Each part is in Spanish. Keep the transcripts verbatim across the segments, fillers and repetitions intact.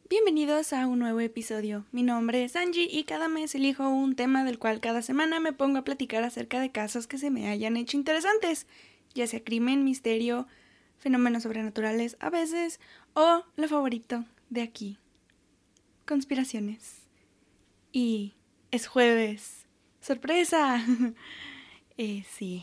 Bienvenidos a un nuevo episodio. Mi nombre es Angie y cada mes elijo un tema del cual cada semana me pongo a platicar acerca de casos que se me hayan hecho interesantes, ya sea crimen, misterio, fenómenos sobrenaturales a veces, o lo favorito de aquí, conspiraciones. Y es jueves. ¡Sorpresa! eh, sí.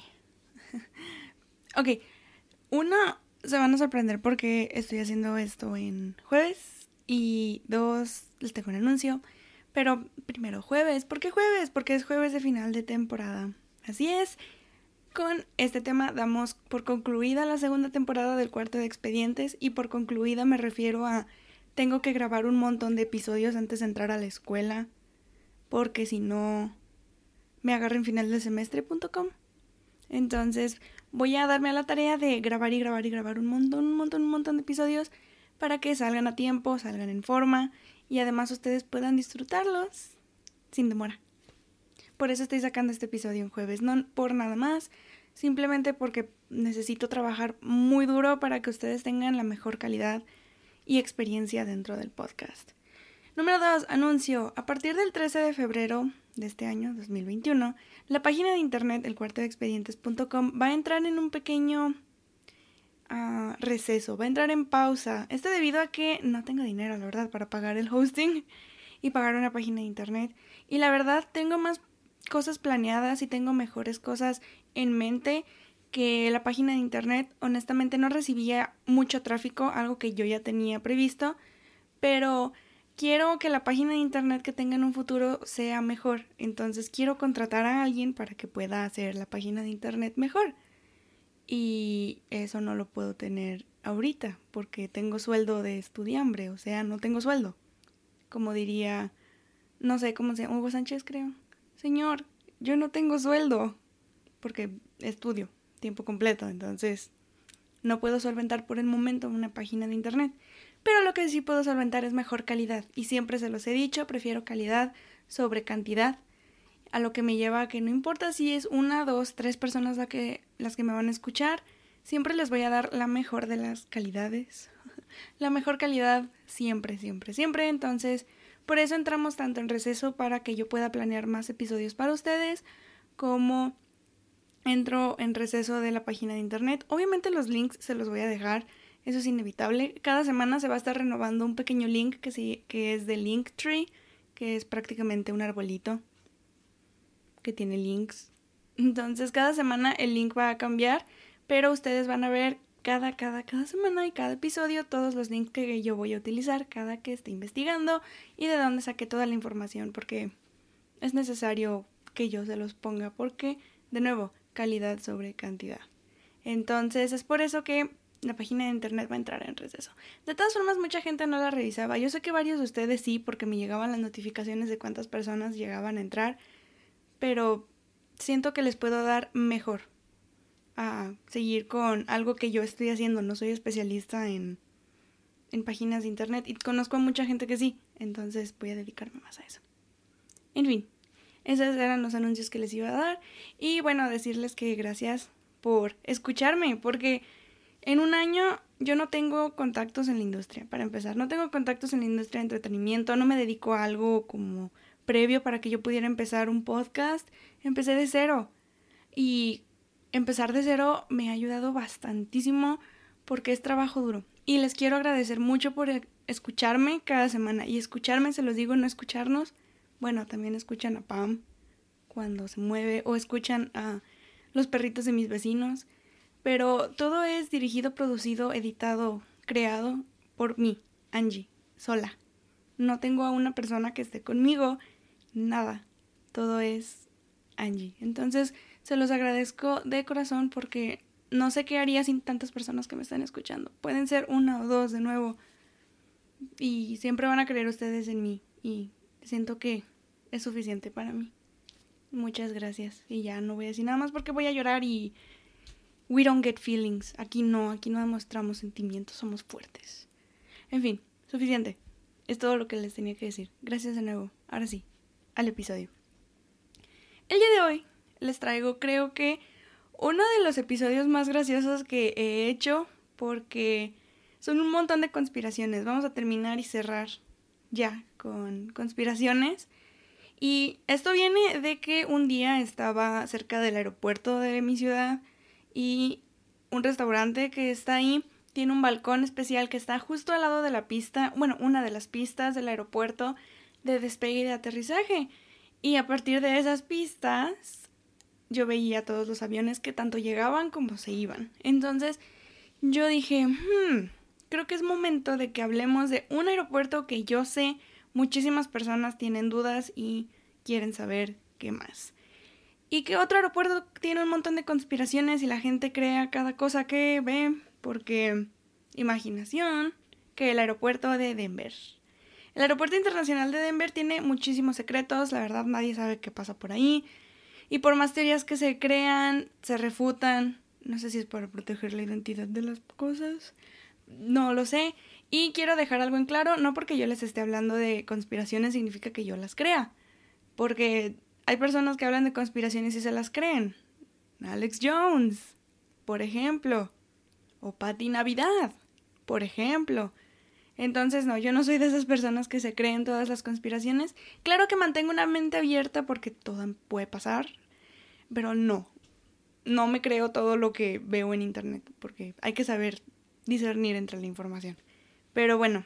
Ok, uno, se van a sorprender porque estoy haciendo esto en jueves. Y dos, les tengo un anuncio. Pero primero jueves. ¿Por qué jueves? Porque es jueves de final de temporada. Así es. Con este tema damos por concluida la segunda temporada del Cuarto de Expedientes. Y por concluida me refiero a... Tengo que grabar un montón de episodios antes de entrar a la escuela. Porque si no... me agarren final de semestre punto com. Entonces voy a darme a la tarea de grabar y grabar y grabar un montón, un montón, un montón de episodios para que salgan a tiempo, salgan en forma y además ustedes puedan disfrutarlos sin demora. Por eso estoy sacando este episodio en jueves, no por nada más, simplemente porque necesito trabajar muy duro para que ustedes tengan la mejor calidad y experiencia dentro del podcast. Número dos, anuncio. A partir del trece de febrero de este año, dos mil veintiuno, la página de internet el cuarto de expedientes punto com va a entrar en un pequeño uh, receso, va a entrar en pausa. Esto debido a que no tengo dinero, la verdad, para pagar el hosting y pagar una página de internet. Y la verdad, tengo más cosas planeadas y tengo mejores cosas en mente que la página de internet. Honestamente, no recibía mucho tráfico, algo que yo ya tenía previsto, pero... quiero que la página de internet que tenga en un futuro sea mejor. Entonces quiero contratar a alguien para que pueda hacer la página de internet mejor. Y eso no lo puedo tener ahorita porque tengo sueldo de estudiambre. O sea, no tengo sueldo. Como diría, no sé cómo se llama, Hugo Sánchez creo. Señor, yo no tengo sueldo porque estudio tiempo completo. Entonces no puedo solventar por el momento una página de internet. Pero lo que sí puedo solventar es mejor calidad. Y siempre se los he dicho, prefiero calidad sobre cantidad. A lo que me lleva a que no importa si es una, dos, tres personas la que, las que me van a escuchar. Siempre les voy a dar la mejor de las calidades. La mejor calidad siempre, siempre, siempre. Entonces, por eso entramos tanto en receso para que yo pueda planear más episodios para ustedes. Como entro en receso de la página de internet. Obviamente los links se los voy a dejar. Eso es inevitable. Cada semana se va a estar renovando un pequeño link que, sí, que es de Linktree, que es prácticamente un arbolito que tiene links. Entonces cada semana el link va a cambiar, pero ustedes van a ver cada, cada, cada semana y cada episodio todos los links que yo voy a utilizar cada que esté investigando y de dónde saqué toda la información, porque es necesario que yo se los ponga, porque, de nuevo, calidad sobre cantidad. Entonces es por eso que la página de internet va a entrar en receso. De todas formas, mucha gente no la revisaba. Yo sé que varios de ustedes sí, porque me llegaban las notificaciones de cuántas personas llegaban a entrar, pero siento que les puedo dar mejor a seguir con algo que yo estoy haciendo. No soy especialista en, en páginas de internet y conozco a mucha gente que sí, entonces voy a dedicarme más a eso. En fin, esos eran los anuncios que les iba a dar y bueno, decirles que gracias por escucharme, porque en un año yo no tengo contactos en la industria, para empezar. No tengo contactos en la industria de entretenimiento, no me dedico a algo como previo para que yo pudiera empezar un podcast. Empecé de cero. Y empezar de cero me ha ayudado bastantísimo porque es trabajo duro. Y les quiero agradecer mucho por escucharme cada semana. Y escucharme, se los digo, no escucharnos. Bueno, también escuchan a Pam cuando se mueve o escuchan a los perritos de mis vecinos. Pero todo es dirigido, producido, editado, creado por mí, Angie, sola. No tengo a una persona que esté conmigo, nada. Todo es Angie. Entonces, se los agradezco de corazón porque no sé qué haría sin tantas personas que me están escuchando. Pueden ser una o dos de nuevo. Y siempre van a creer ustedes en mí. Y siento que es suficiente para mí. Muchas gracias. Y ya no voy a decir nada más porque voy a llorar y... we don't get feelings. Aquí no, aquí no demostramos sentimientos, somos fuertes. En fin, suficiente. Es todo lo que les tenía que decir. Gracias de nuevo. Ahora sí, al episodio. El día de hoy les traigo, creo que, uno de los episodios más graciosos que he hecho, porque son un montón de conspiraciones. Vamos a terminar y cerrar ya con conspiraciones. Y esto viene de que un día estaba cerca del aeropuerto de mi ciudad y un restaurante que está ahí tiene un balcón especial que está justo al lado de la pista, bueno, una de las pistas del aeropuerto de despegue y de aterrizaje. Y a partir de esas pistas yo veía todos los aviones que tanto llegaban como se iban. Entonces yo dije, hmm, creo que es momento de que hablemos de un aeropuerto que yo sé muchísimas personas tienen dudas y quieren saber qué más. Y que otro aeropuerto tiene un montón de conspiraciones y la gente crea cada cosa que ve, porque imaginación, que el aeropuerto de Denver. El aeropuerto internacional de Denver tiene muchísimos secretos, la verdad nadie sabe qué pasa por ahí. Y por más teorías que se crean, se refutan. No sé si es para proteger la identidad de las cosas. No lo sé. Y quiero dejar algo en claro, no porque yo les esté hablando de conspiraciones significa que yo las crea. Porque hay personas que hablan de conspiraciones y se las creen. Alex Jones, por ejemplo. O Patti Navidad, por ejemplo. Entonces, no, yo no soy de esas personas que se creen todas las conspiraciones. Claro que mantengo una mente abierta porque todo puede pasar. Pero no. No me creo todo lo que veo en internet. Porque hay que saber discernir entre la información. Pero bueno,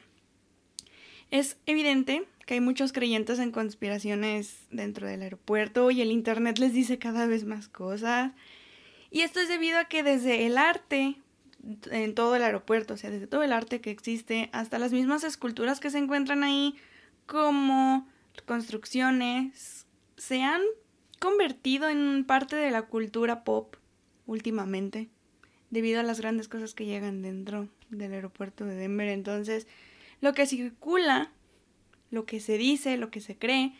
es evidente que hay muchos creyentes en conspiraciones dentro del aeropuerto y el internet les dice cada vez más cosas. Y esto es debido a que desde el arte, en todo el aeropuerto, o sea, desde todo el arte que existe, hasta las mismas esculturas que se encuentran ahí, como construcciones, se han convertido en parte de la cultura pop últimamente, debido a las grandes cosas que llegan dentro del aeropuerto de Denver. Entonces, lo que circula, lo que se dice, lo que se cree,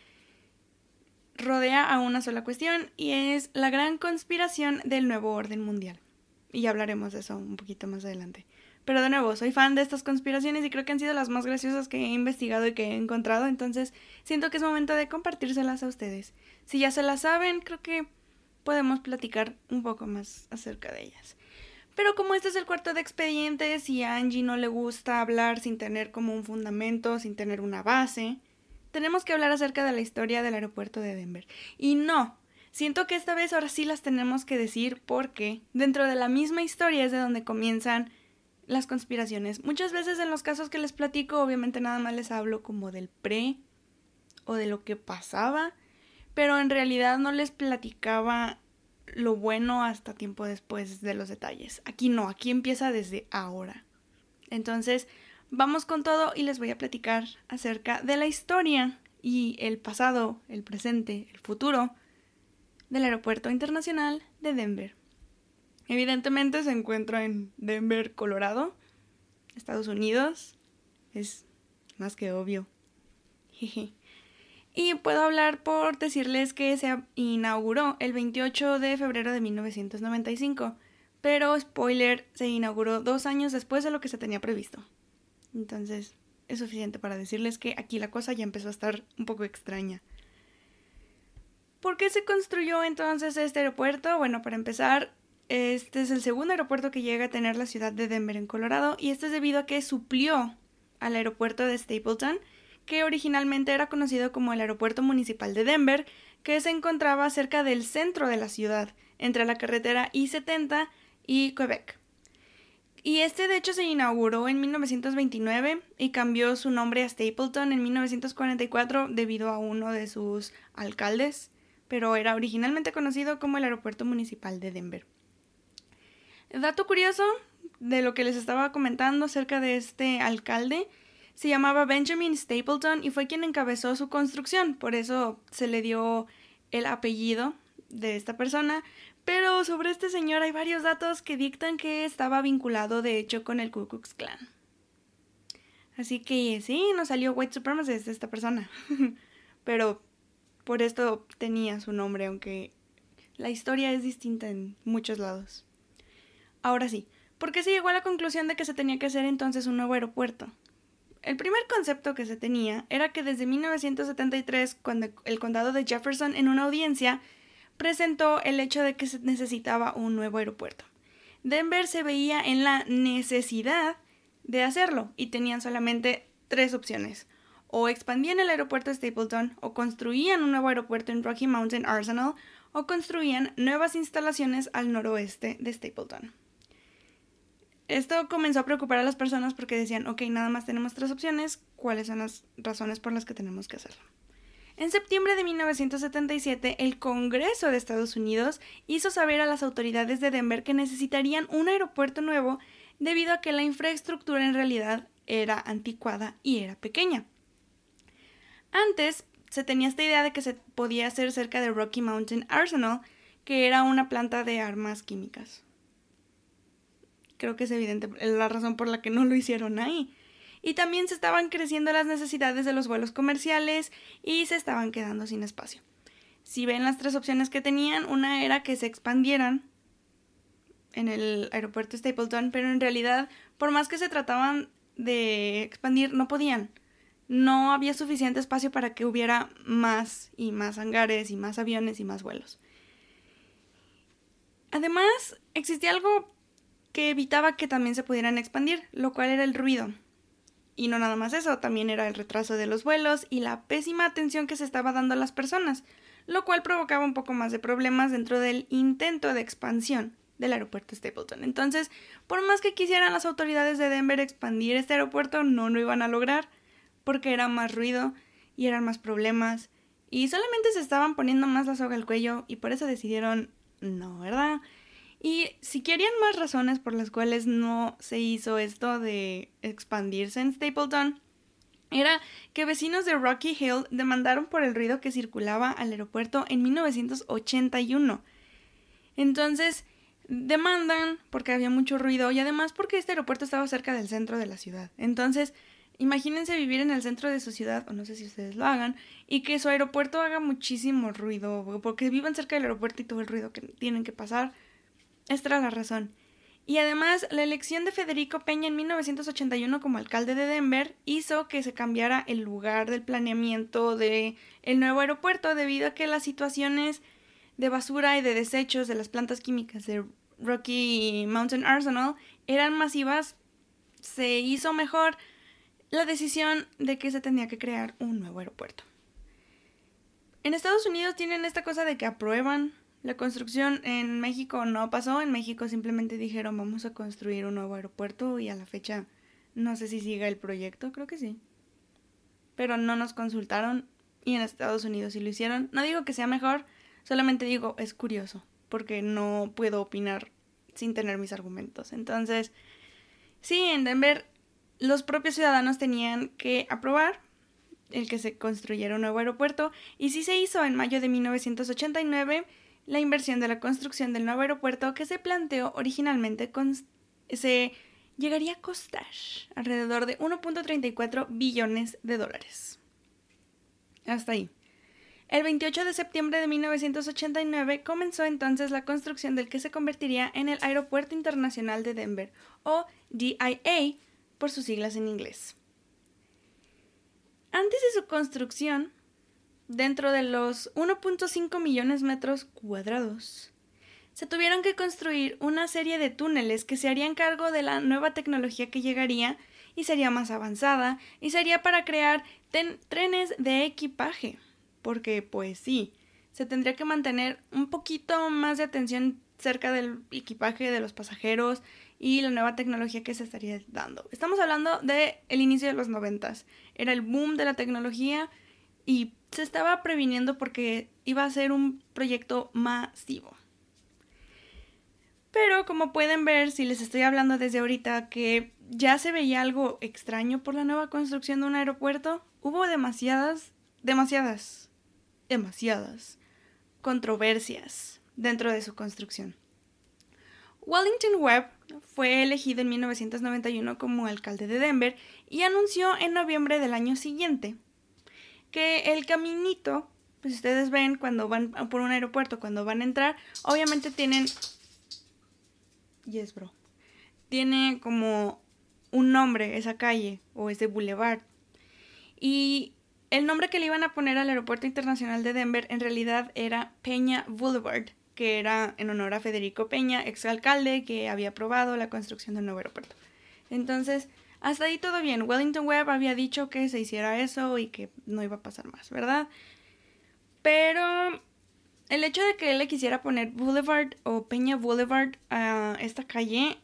rodea a una sola cuestión y es la gran conspiración del nuevo orden mundial. Y ya hablaremos de eso un poquito más adelante. Pero de nuevo, soy fan de estas conspiraciones y creo que han sido las más graciosas que he investigado y que he encontrado, entonces siento que es momento de compartírselas a ustedes. Si ya se las saben, creo que podemos platicar un poco más acerca de ellas. Pero como este es el cuarto de expedientes y a Angie no le gusta hablar sin tener como un fundamento, sin tener una base, tenemos que hablar acerca de la historia del aeropuerto de Denver. Y no, siento que esta vez ahora sí las tenemos que decir porque dentro de la misma historia es de donde comienzan las conspiraciones. Muchas veces en los casos que les platico, obviamente nada más les hablo como del pre o de lo que pasaba, pero en realidad no les platicaba lo bueno hasta tiempo después de los detalles. Aquí no, aquí empieza desde ahora. Entonces, vamos con todo y les voy a platicar acerca de la historia y el pasado, el presente, el futuro del Aeropuerto Internacional de Denver. Evidentemente se encuentra en Denver, Colorado, Estados Unidos. Es más que obvio. Jeje. Y puedo hablar por decirles que se inauguró el veintiocho de febrero de mil novecientos noventa y cinco, pero spoiler, se inauguró dos años después de lo que se tenía previsto. Entonces es suficiente para decirles que aquí la cosa ya empezó a estar un poco extraña. ¿Por qué se construyó entonces este aeropuerto? Bueno, para empezar, este es el segundo aeropuerto que llega a tener la ciudad de Denver en Colorado, y esto es debido a que suplió al aeropuerto de Stapleton, que originalmente era conocido como el Aeropuerto Municipal de Denver, que se encontraba cerca del centro de la ciudad, entre la carretera I setenta y Quebec. Y este de hecho se inauguró en mil novecientos veintinueve y cambió su nombre a Stapleton en mil novecientos cuarenta y cuatro debido a uno de sus alcaldes, pero era originalmente conocido como el Aeropuerto Municipal de Denver. Dato curioso de lo que les estaba comentando acerca de este alcalde, se llamaba Benjamin Stapleton y fue quien encabezó su construcción, por eso se le dio el apellido de esta persona, pero sobre este señor hay varios datos que dictan que estaba vinculado de hecho con el Ku Klux Klan. Así que sí, no salió white supremacist de esta persona, pero por esto tenía su nombre, aunque la historia es distinta en muchos lados. Ahora sí, ¿por qué se llegó a la conclusión de que se tenía que hacer entonces un nuevo aeropuerto? El primer concepto que se tenía era que desde mil novecientos setenta y tres, cuando el condado de Jefferson en una audiencia presentó el hecho de que se necesitaba un nuevo aeropuerto. Denver se veía en la necesidad de hacerlo y tenían solamente tres opciones. o expandían el aeropuerto de Stapleton, o construían un nuevo aeropuerto en Rocky Mountain Arsenal, o construían nuevas instalaciones al noroeste de Stapleton. Esto comenzó a preocupar a las personas porque decían, ok, nada más tenemos tres opciones, ¿cuáles son las razones por las que tenemos que hacerlo? En septiembre de mil novecientos setenta y siete, el Congreso de Estados Unidos hizo saber a las autoridades de Denver que necesitarían un aeropuerto nuevo debido a que la infraestructura en realidad era anticuada y era pequeña. Antes se tenía esta idea de que se podía hacer cerca de Rocky Mountain Arsenal, que era una planta de armas químicas. Creo que es evidente la razón por la que no lo hicieron ahí. Y también se estaban creciendo las necesidades de los vuelos comerciales y se estaban quedando sin espacio. Si ven las tres opciones que tenían, una era que se expandieran en el aeropuerto Stapleton, pero en realidad, por más que se trataban de expandir, no podían. No había suficiente espacio para que hubiera más y más hangares y más aviones y más vuelos. Además, existía algo que evitaba que también se pudieran expandir, lo cual era el ruido. Y no nada más eso, también era el retraso de los vuelos y la pésima atención que se estaba dando a las personas, lo cual provocaba un poco más de problemas dentro del intento de expansión del aeropuerto Stapleton. Entonces, por más que quisieran las autoridades de Denver expandir este aeropuerto, no lo iban a lograr, porque era más ruido y eran más problemas, y solamente se estaban poniendo más la soga al cuello, y por eso decidieron no, ¿verdad? Y si querían más razones por las cuales no se hizo esto de expandirse en Stapleton, era que vecinos de Rocky Hill demandaron por el ruido que circulaba al aeropuerto en mil novecientos ochenta y uno. Entonces, demandan porque había mucho ruido y además porque este aeropuerto estaba cerca del centro de la ciudad. Entonces, imagínense vivir en el centro de su ciudad, o no sé si ustedes lo hagan, y que su aeropuerto haga muchísimo ruido, porque vivan cerca del aeropuerto y todo el ruido que tienen que pasar. Esta era la razón. Y además, la elección de Federico Peña en mil novecientos ochenta y uno como alcalde de Denver hizo que se cambiara el lugar del planeamiento del nuevo aeropuerto debido a que las situaciones de basura y de desechos de las plantas químicas de Rocky Mountain Arsenal eran masivas. Se hizo mejor la decisión de que se tenía que crear un nuevo aeropuerto. En Estados Unidos tienen esta cosa de que aprueban la construcción. En México no pasó, en México simplemente dijeron vamos a construir un nuevo aeropuerto y a la fecha no sé si siga el proyecto, creo que sí. Pero no nos consultaron y en Estados Unidos sí lo hicieron. No digo que sea mejor, solamente digo es curioso porque no puedo opinar sin tener mis argumentos. Entonces, sí, en Denver los propios ciudadanos tenían que aprobar el que se construyera un nuevo aeropuerto y sí se hizo en mayo de mil novecientos ochenta y nueve. La inversión de la construcción del nuevo aeropuerto que se planteó originalmente con, se llegaría a costar alrededor de uno punto treinta y cuatro billones de dólares. Hasta ahí. El veintiocho de septiembre de mil novecientos ochenta y nueve comenzó entonces la construcción del que se convertiría en el Aeropuerto Internacional de Denver, o D I A por sus siglas en inglés. Antes de su construcción, dentro de los uno punto cinco millones de metros cuadrados, se tuvieron que construir una serie de túneles que se harían cargo de la nueva tecnología que llegaría y sería más avanzada y sería para crear ten- trenes de equipaje, porque pues sí, se tendría que mantener un poquito más de atención cerca del equipaje de los pasajeros y la nueva tecnología que se estaría dando. Estamos hablando del inicio de los noventas, era el boom de la tecnología y se estaba previniendo porque iba a ser un proyecto masivo. Pero como pueden ver, si les estoy hablando desde ahorita que ya se veía algo extraño por la nueva construcción de un aeropuerto, hubo demasiadas, demasiadas, demasiadas controversias dentro de su construcción. Wellington Webb fue elegido en mil novecientos noventa y uno como alcalde de Denver y anunció en noviembre del año siguiente que el caminito, pues ustedes ven cuando van por un aeropuerto, cuando van a entrar, obviamente tienen, yes bro, tiene como un nombre esa calle o ese boulevard. Y el nombre que le iban a poner al Aeropuerto Internacional de Denver en realidad era Peña Boulevard, que era en honor a Federico Peña, exalcalde que había aprobado la construcción del nuevo aeropuerto. Entonces, Hasta ahí todo bien. Wellington Webb había dicho que se hiciera eso y que no iba a pasar más, ¿verdad? Pero el hecho de que él le quisiera poner Boulevard o Peña Boulevard a esta calle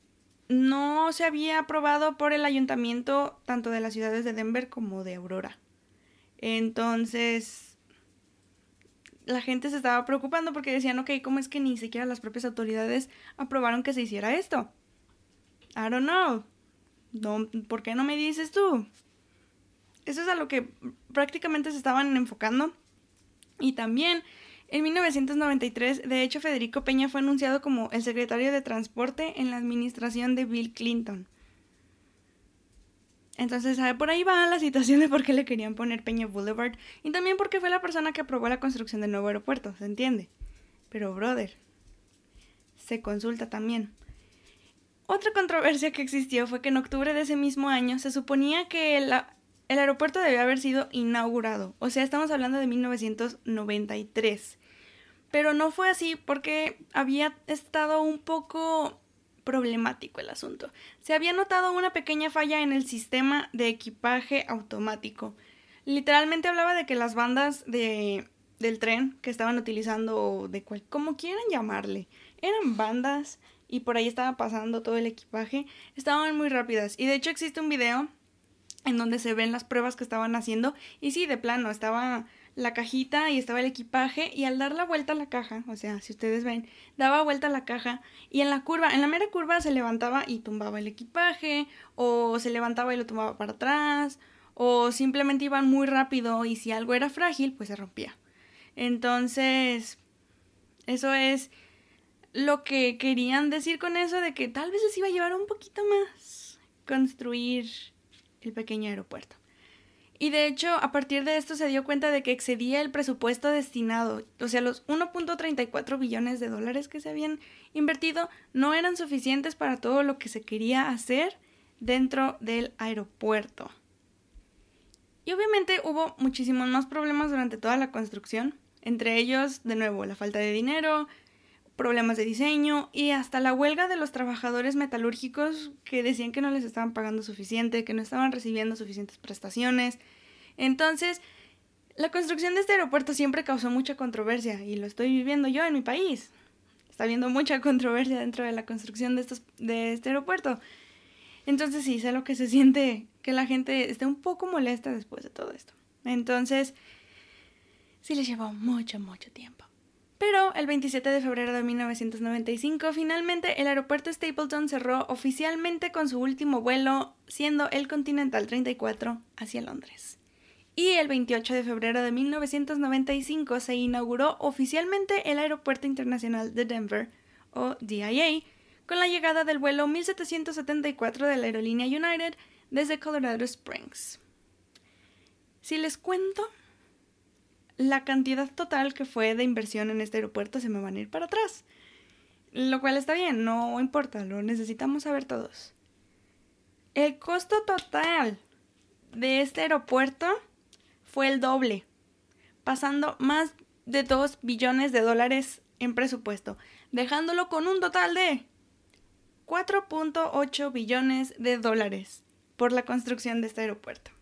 no se había aprobado por el ayuntamiento tanto de las ciudades de Denver como de Aurora. Entonces la gente se estaba preocupando porque decían, ok, ¿cómo es que ni siquiera las propias autoridades aprobaron que se hiciera esto? I don't know. No, ¿por qué no me dices tú? Eso es a lo que prácticamente se estaban enfocando. Y también, en mil novecientos noventa y tres, de hecho, Federico Peña fue anunciado como el secretario de Transporte en la administración de Bill Clinton. Entonces, por ahí va la situación de por qué le querían poner Peña Boulevard. Y también porque fue la persona que aprobó la construcción del nuevo aeropuerto, ¿se entiende? Pero, brother, se consulta también. Otra controversia que existió fue que en octubre de ese mismo año se suponía que el, el aeropuerto debía haber sido inaugurado. O sea, estamos hablando de mil novecientos noventa y tres. Pero no fue así porque había estado un poco problemático el asunto. Se había notado una pequeña falla en el sistema de equipaje automático. Literalmente hablaba de que las bandas de, del tren que estaban utilizando, de cual, como quieran llamarle, eran bandas y por ahí estaba pasando todo el equipaje, estaban muy rápidas. Y de hecho existe un video en donde se ven las pruebas que estaban haciendo. Y sí, de plano, estaba la cajita y estaba el equipaje. Y al dar la vuelta a la caja, o sea, si ustedes ven, daba vuelta a la caja. Y en la curva, en la mera curva se levantaba y tumbaba el equipaje. O se levantaba y lo tumbaba para atrás. O simplemente iban muy rápido y si algo era frágil, pues se rompía. Entonces, eso es lo que querían decir con eso, de que tal vez les iba a llevar un poquito más construir el pequeño aeropuerto. Y de hecho, a partir de esto se dio cuenta de que excedía el presupuesto destinado. O sea, los uno punto treinta y cuatro billones de dólares que se habían invertido no eran suficientes para todo lo que se quería hacer dentro del aeropuerto. Y obviamente hubo muchísimos más problemas durante toda la construcción. Entre ellos, de nuevo, la falta de dinero, problemas de diseño y hasta la huelga de los trabajadores metalúrgicos que decían que no les estaban pagando suficiente, que no estaban recibiendo suficientes prestaciones. Entonces, la construcción de este aeropuerto siempre causó mucha controversia y lo estoy viviendo yo en mi país. Está habiendo mucha controversia dentro de la construcción de, estos, de este aeropuerto. Entonces sí, sé lo que se siente que la gente esté un poco molesta después de todo esto. Entonces, sí les llevó mucho, mucho tiempo. Pero el veintisiete de febrero de mil novecientos noventa y cinco, finalmente el aeropuerto Stapleton cerró oficialmente con su último vuelo, siendo el Continental treinta y cuatro hacia Londres. Y el veintiocho de febrero de mil novecientos noventa y cinco se inauguró oficialmente el Aeropuerto Internacional de Denver, o D I A, con la llegada del vuelo mil setecientos setenta y cuatro de la aerolínea United desde Colorado Springs. Si les cuento la cantidad total que fue de inversión en este aeropuerto, se me van a ir para atrás. Lo cual está bien, no importa, lo necesitamos saber todos. El costo total de este aeropuerto fue el doble, pasando más de dos billones de dólares en presupuesto, dejándolo con un total de cuatro punto ocho billones de dólares por la construcción de este aeropuerto.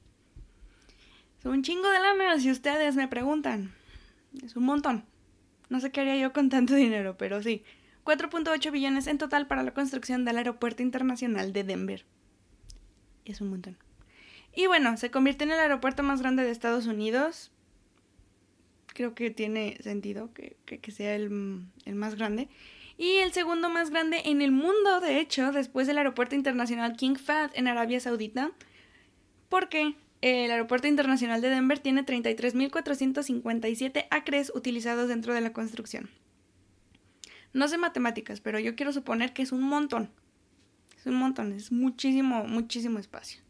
Es un chingo de lana, si ustedes me preguntan. Es un montón. No sé qué haría yo con tanto dinero, pero sí. cuatro punto ocho billones en total para la construcción del Aeropuerto Internacional de Denver. Es un montón. Y bueno, se convirtió en el aeropuerto más grande de Estados Unidos. Creo que tiene sentido que, que, que sea el, el más grande. Y el segundo más grande en el mundo, de hecho, después del Aeropuerto Internacional King Fahd en Arabia Saudita. Porque el Aeropuerto Internacional de Denver tiene treinta y tres mil cuatrocientos cincuenta y siete acres utilizados dentro de la construcción. No sé matemáticas, pero yo quiero suponer que es un montón. Es un montón, es muchísimo, muchísimo espacio.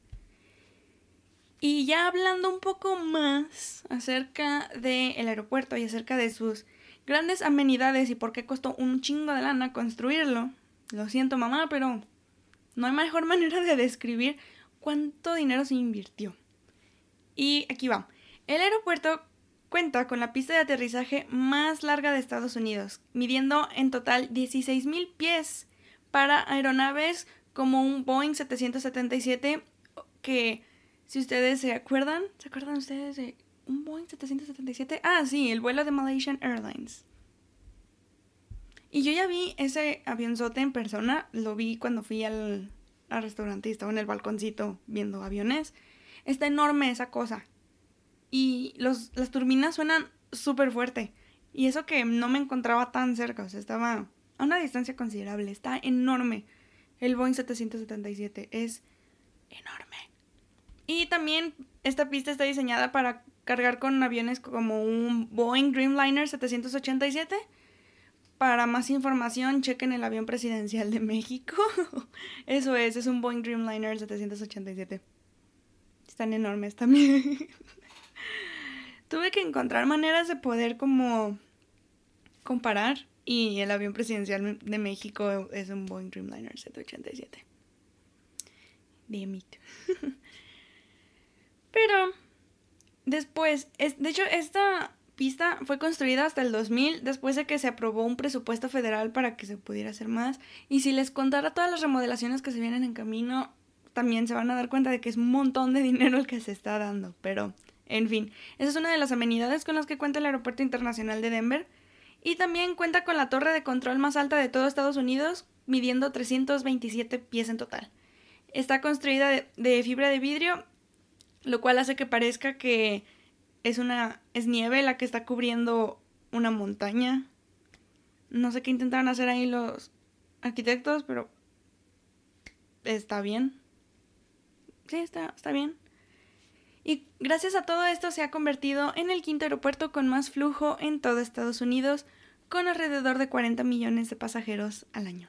Y ya hablando un poco más acerca del aeropuerto y acerca de sus grandes amenidades y por qué costó un chingo de lana construirlo. Lo siento, mamá, pero no hay mejor manera de describir cuánto dinero se invirtió. Y aquí va. El aeropuerto cuenta con la pista de aterrizaje más larga de Estados Unidos, midiendo en total dieciséis mil pies para aeronaves como un Boeing setecientos setenta y siete que, si ustedes se acuerdan, ¿se acuerdan ustedes de un Boeing setecientos setenta y siete? Ah, sí, el vuelo de Malaysian Airlines. Y yo ya vi ese avionzote en persona, lo vi cuando fui al, al restaurante y estaba en el balconcito viendo aviones. Está enorme esa cosa. Y los, las turbinas suenan súper fuerte. Y eso que no me encontraba tan cerca, o sea, estaba a una distancia considerable. Está enorme. El Boeing setecientos setenta y siete es enorme. Y también esta pista está diseñada para cargar con aviones como un Boeing Dreamliner setecientos ochenta y siete. Para más información, chequen el avión presidencial de México. Eso es, es un Boeing Dreamliner setecientos ochenta y siete. Están enormes también. Tuve que encontrar maneras de poder como comparar. Y el avión presidencial de México es un Boeing Dreamliner setecientos ochenta y siete. Damn it. Pero después, es, de hecho, esta pista fue construida hasta el dos mil, después de que se aprobó un presupuesto federal para que se pudiera hacer más. Y si les contara todas las remodelaciones que se vienen en camino, también se van a dar cuenta de que es un montón de dinero el que se está dando. Pero, en fin, esa es una de las amenidades con las que cuenta el Aeropuerto Internacional de Denver. Y también cuenta con la torre de control más alta de todo Estados Unidos, midiendo trescientos veintisiete pies en total. Está construida de, de fibra de vidrio, lo cual hace que parezca que es una es nieve la que está cubriendo una montaña. No sé qué intentaron hacer ahí los arquitectos, pero está bien. Sí, está, está bien. Y gracias a todo esto se ha convertido en el quinto aeropuerto con más flujo en todo Estados Unidos, con alrededor de cuarenta millones de pasajeros al año.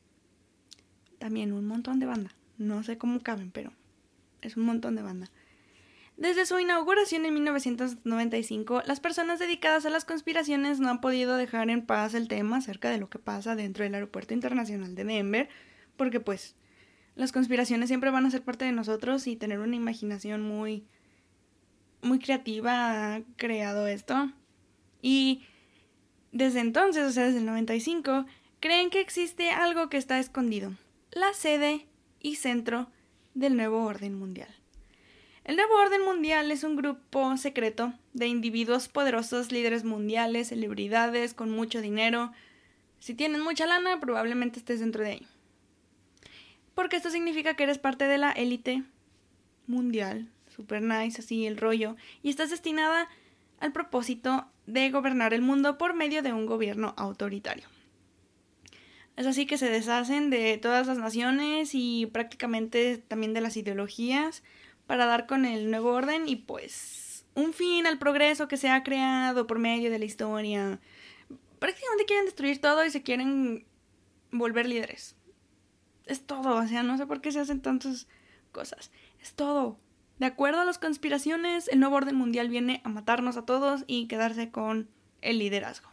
También un montón de banda. No sé cómo caben, pero es un montón de banda. Desde su inauguración en mil novecientos noventa y cinco, las personas dedicadas a las conspiraciones no han podido dejar en paz el tema acerca de lo que pasa dentro del Aeropuerto Internacional de Denver, porque pues las conspiraciones siempre van a ser parte de nosotros y tener una imaginación muy, muy creativa ha creado esto. Y desde entonces, o sea, desde el noventa y cinco, creen que existe algo que está escondido, la sede y centro del nuevo orden mundial. El nuevo orden mundial es un grupo secreto de individuos poderosos, líderes mundiales, celebridades con mucho dinero. Si tienes mucha lana, probablemente estés dentro de ahí. Porque esto significa que eres parte de la élite mundial, super nice, así el rollo, y estás destinada al propósito de gobernar el mundo por medio de un gobierno autoritario. Es así que se deshacen de todas las naciones y prácticamente también de las ideologías para dar con el nuevo orden y pues un fin al progreso que se ha creado por medio de la historia. Prácticamente quieren destruir todo y se quieren volver líderes. Es todo, o sea, no sé por qué se hacen tantas cosas. Es todo. De acuerdo a las conspiraciones, el nuevo orden mundial viene a matarnos a todos y quedarse con el liderazgo.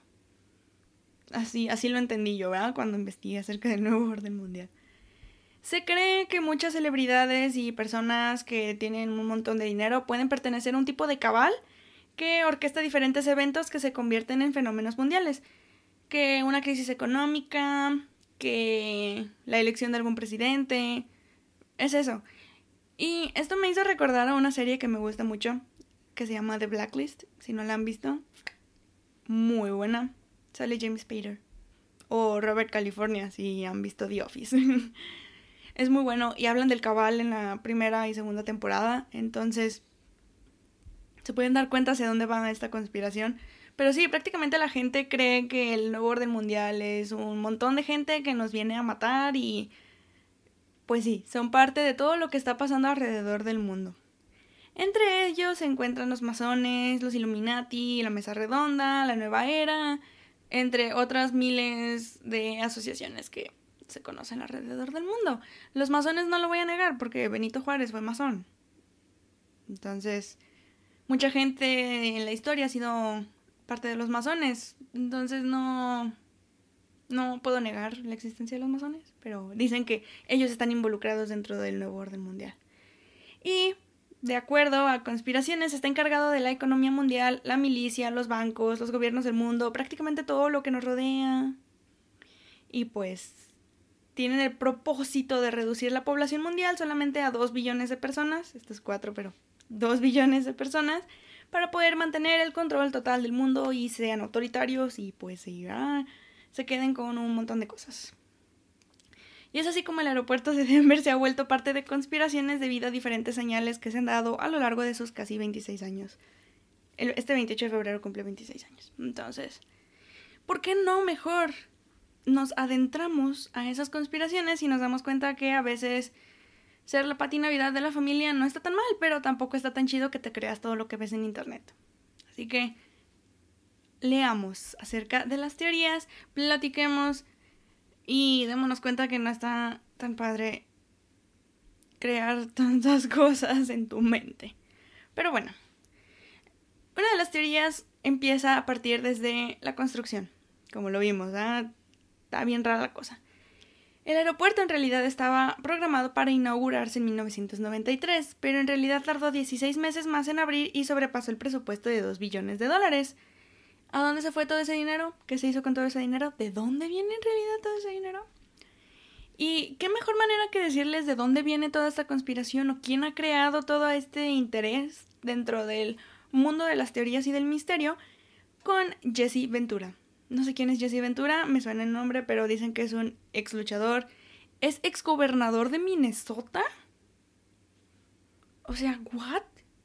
Así, así lo entendí yo, ¿verdad? Cuando investigué acerca del nuevo orden mundial. Se cree que muchas celebridades y personas que tienen un montón de dinero pueden pertenecer a un tipo de cabal que orquesta diferentes eventos que se convierten en fenómenos mundiales. Que una crisis económica, que la elección de algún presidente, es eso. Y esto me hizo recordar a una serie que me gusta mucho, que se llama The Blacklist, si no la han visto. Muy buena. Sale James Spader. O Robert California, si han visto The Office. Es muy bueno y hablan del cabal en la primera y segunda temporada, entonces se pueden dar cuenta hacia dónde va esta conspiración. Pero sí, prácticamente la gente cree que el nuevo orden mundial es un montón de gente que nos viene a matar y pues sí, son parte de todo lo que está pasando alrededor del mundo. Entre ellos se encuentran los masones, los Illuminati, la Mesa Redonda, la Nueva Era, entre otras miles de asociaciones que se conocen alrededor del mundo. Los masones no lo voy a negar porque Benito Juárez fue masón. Entonces, mucha gente en la historia ha sido parte de los masones. Entonces no, no puedo negar la existencia de los masones, pero dicen que ellos están involucrados dentro del nuevo orden mundial. Y de acuerdo a conspiraciones, está encargado de la economía mundial, la milicia, los bancos, los gobiernos del mundo, prácticamente todo lo que nos rodea. Y pues tienen el propósito de reducir la población mundial solamente a dos billones de personas, esto es cuatro, pero dos billones de personas, para poder mantener el control total del mundo y sean autoritarios y pues sí, ah, se queden con un montón de cosas. Y es así como el aeropuerto de Denver se ha vuelto parte de conspiraciones debido a diferentes señales que se han dado a lo largo de sus casi veintiséis años. El, este veintiocho de febrero cumple veintiséis años. Entonces, ¿por qué no mejor nos adentramos a esas conspiraciones y nos damos cuenta que a veces ser la Pati Navidad de la familia no está tan mal, pero tampoco está tan chido que te creas todo lo que ves en internet? Así que leamos acerca de las teorías, platiquemos y démonos cuenta que no está tan padre crear tantas cosas en tu mente. Pero bueno, una de las teorías empieza a partir desde la construcción, como lo vimos, ¿eh? Está bien rara la cosa. El aeropuerto en realidad estaba programado para inaugurarse en mil novecientos noventa y tres, pero en realidad tardó dieciséis meses más en abrir y sobrepasó el presupuesto de dos billones de dólares. ¿A dónde se fue todo ese dinero? ¿Qué se hizo con todo ese dinero? ¿De dónde viene en realidad todo ese dinero? Y qué mejor manera que decirles de dónde viene toda esta conspiración o quién ha creado todo este interés dentro del mundo de las teorías y del misterio con Jesse Ventura. No sé quién es Jesse Ventura, me suena el nombre, pero dicen que es un ex luchador. ¿Es ex gobernador de Minnesota? O sea, ¿what?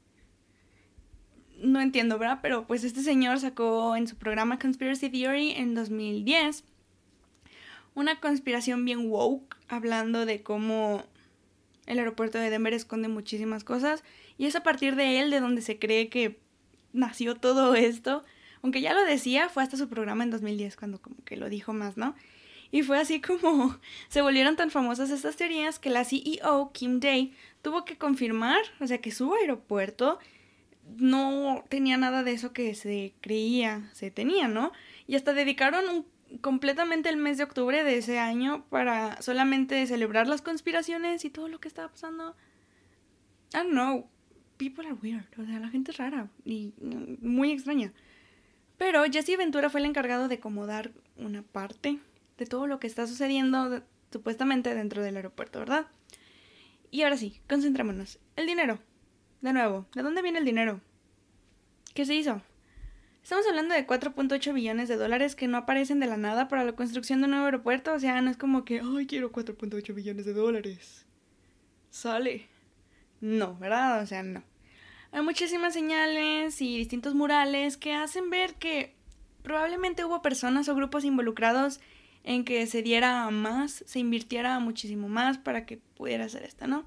No entiendo, ¿verdad? Pero pues este señor sacó en su programa Conspiracy Theory en dos mil diez una conspiración bien woke, hablando de cómo el aeropuerto de Denver esconde muchísimas cosas, y es a partir de él de donde se cree que nació todo esto. Aunque ya lo decía, fue hasta su programa en dos mil diez cuando como que lo dijo más, ¿no? Y fue así como se volvieron tan famosas estas teorías que la C E O, Kim Day, tuvo que confirmar, o sea, que su aeropuerto no tenía nada de eso que se creía se tenía, ¿no? Y hasta dedicaron un, completamente el mes de octubre de ese año para solamente celebrar las conspiraciones y todo lo que estaba pasando. I don't know, people are weird, o sea, la gente es rara y muy extraña. Pero Jesse Ventura fue el encargado de acomodar una parte de todo lo que está sucediendo de, supuestamente dentro del aeropuerto, ¿verdad? Y ahora sí, concentrémonos. El dinero. De nuevo, ¿de dónde viene el dinero? ¿Qué se hizo? Estamos hablando de cuatro punto ocho billones de dólares que no aparecen de la nada para la construcción de un nuevo aeropuerto. O sea, no es como que, ay, quiero cuatro punto ocho billones de dólares. Sale. No, ¿verdad? O sea, no. Hay muchísimas señales y distintos murales que hacen ver que probablemente hubo personas o grupos involucrados en que se diera más, se invirtiera muchísimo más para que pudiera hacer esto, ¿no?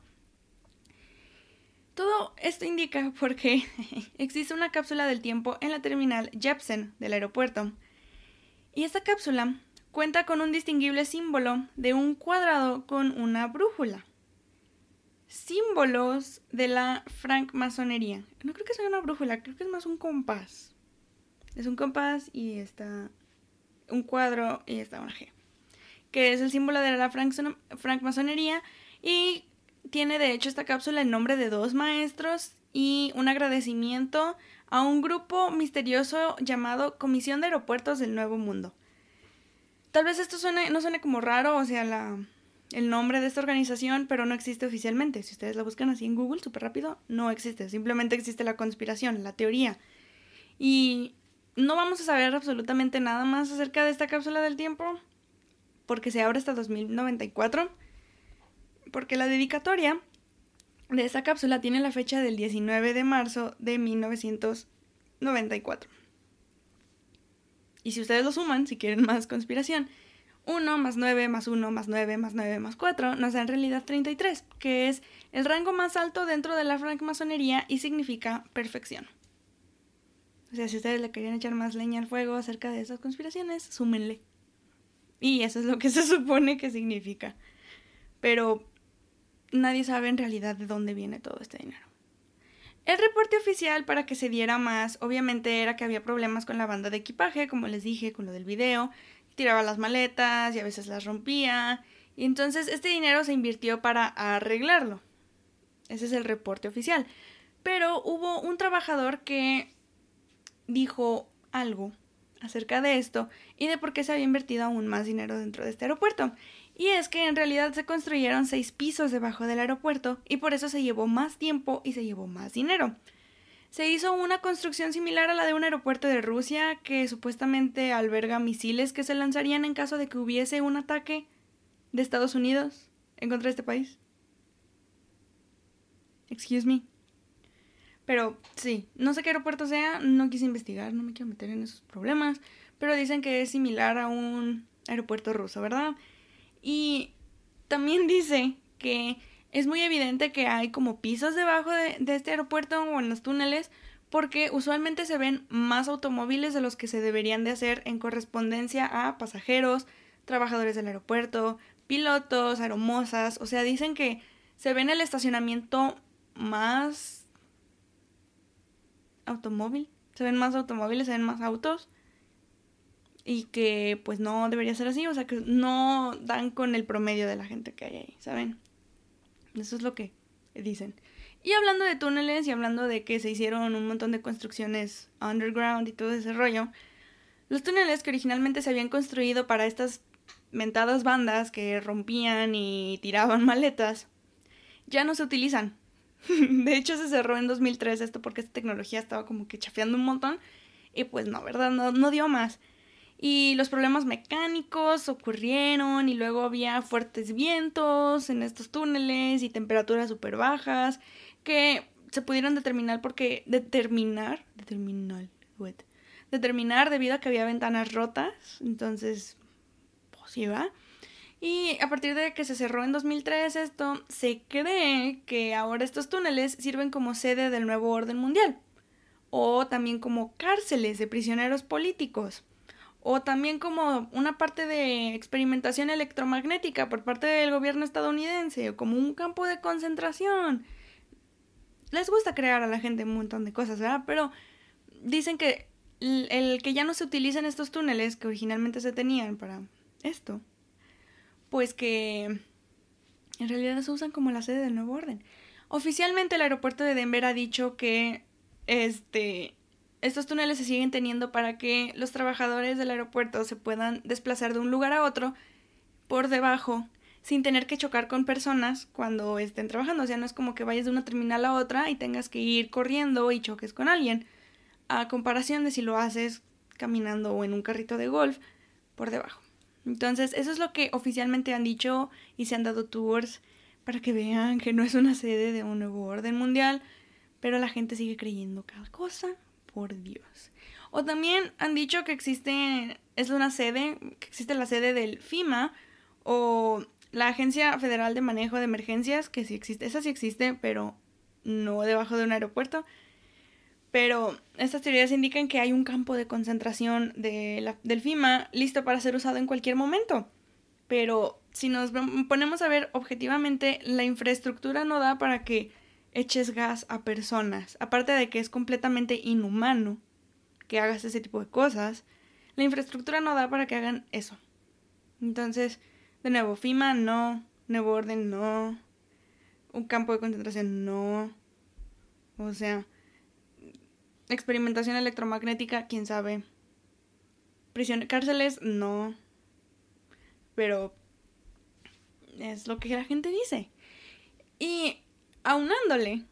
Todo esto indica porque existe una cápsula del tiempo en la terminal Jepsen del aeropuerto. Y esta cápsula cuenta con un distinguible símbolo de un cuadrado con una brújula. Símbolos de la francmasonería. No creo que sea una brújula, creo que es más un compás. Es un compás y está un cuadro y está una G, que es el símbolo de la francmasonería, y tiene de hecho esta cápsula el nombre de dos maestros y un agradecimiento a un grupo misterioso llamado Comisión de Aeropuertos del Nuevo Mundo. Tal vez esto suene, no suene como raro, o sea, la... el nombre de esta organización, pero no existe oficialmente. Si ustedes la buscan así en Google, súper rápido, no existe. Simplemente existe la conspiración, la teoría. Y no vamos a saber absolutamente nada más acerca de esta cápsula del tiempo, porque se abre hasta dos mil noventa y cuatro, porque la dedicatoria de esta cápsula tiene la fecha del diecinueve de marzo de mil novecientos noventa y cuatro. Y si ustedes lo suman, si quieren más conspiración, uno más nueve más uno más nueve más nueve más cuatro nos da en realidad treinta y tres, que es el rango más alto dentro de la francmasonería y significa perfección. O sea, si ustedes le querían echar más leña al fuego acerca de esas conspiraciones, súmenle. Y eso es lo que se supone que significa. Pero nadie sabe en realidad de dónde viene todo este dinero. El reporte oficial, para que se diera más, obviamente era que había problemas con la banda de equipaje, como les dije, con lo del video. Tiraba las maletas y a veces las rompía. Y entonces este dinero se invirtió para arreglarlo. Ese es el reporte oficial. Pero hubo un trabajador que dijo algo acerca de esto y de por qué se había invertido aún más dinero dentro de este aeropuerto. Y es que en realidad se construyeron seis pisos debajo del aeropuerto y por eso se llevó más tiempo y se llevó más dinero. Se hizo una construcción similar a la de un aeropuerto de Rusia que supuestamente alberga misiles que se lanzarían en caso de que hubiese un ataque de Estados Unidos en contra de este país. Excuse me. Pero sí, no sé qué aeropuerto sea, no quise investigar, no me quiero meter en esos problemas, pero dicen que es similar a un aeropuerto ruso, ¿verdad? Y también dice que es muy evidente que hay como pisos debajo de, de este aeropuerto o en los túneles, porque usualmente se ven más automóviles de los que se deberían de hacer en correspondencia a pasajeros, trabajadores del aeropuerto, pilotos, aeromosas. O sea, dicen que se ve en el estacionamiento más automóvil, se ven más automóviles, se ven más autos, y que pues no debería ser así, o sea que no dan con el promedio de la gente que hay ahí, ¿saben? Eso es lo que dicen. Y hablando de túneles y hablando de que se hicieron un montón de construcciones underground y todo ese rollo, los túneles que originalmente se habían construido para estas mentadas bandas que rompían y tiraban maletas, ya no se utilizan. De hecho se cerró en dos mil tres esto porque esta tecnología estaba como que chafeando un montón y pues no, ¿verdad? No, no dio más. Y los problemas mecánicos ocurrieron y luego había fuertes vientos en estos túneles y temperaturas súper bajas que se pudieron determinar porque... Determinar... Determinar... Wait, determinar debido a que había ventanas rotas. Entonces... Pues sí, va. Y a partir de que se cerró en dos mil tres esto, se cree que ahora estos túneles sirven como sede del nuevo orden mundial. O también como cárceles de prisioneros políticos. O también como una parte de experimentación electromagnética por parte del gobierno estadounidense. O como un campo de concentración. Les gusta crear a la gente un montón de cosas, ¿verdad? Pero dicen que el, el que ya no se utilicen estos túneles que originalmente se tenían para esto, pues que en realidad se usan como la sede del nuevo orden. Oficialmente el aeropuerto de Denver ha dicho que este, estos túneles se siguen teniendo para que los trabajadores del aeropuerto se puedan desplazar de un lugar a otro por debajo sin tener que chocar con personas cuando estén trabajando. O sea, no es como que vayas de una terminal a otra y tengas que ir corriendo y choques con alguien, a comparación de si lo haces caminando o en un carrito de golf por debajo. Entonces, eso es lo que oficialmente han dicho y se han dado tours para que vean que no es una sede de un nuevo orden mundial, pero la gente sigue creyendo cada cosa, por Dios. O también han dicho que existe, es una sede, que existe la sede del FEMA o la Agencia Federal de Manejo de Emergencias, que sí existe, esa sí existe, pero no debajo de un aeropuerto. Pero estas teorías indican que hay un campo de concentración de la, del FEMA listo para ser usado en cualquier momento. Pero si nos ponemos a ver objetivamente, la infraestructura no da para que eches gas a personas. Aparte de que es completamente inhumano que hagas ese tipo de cosas, la infraestructura no da para que hagan eso. Entonces, de nuevo, FEMA no, nuevo orden no, un campo de concentración no, o sea... experimentación electromagnética, quién sabe. Prisión, cárceles, no. Pero es lo que la gente dice. Y aunándole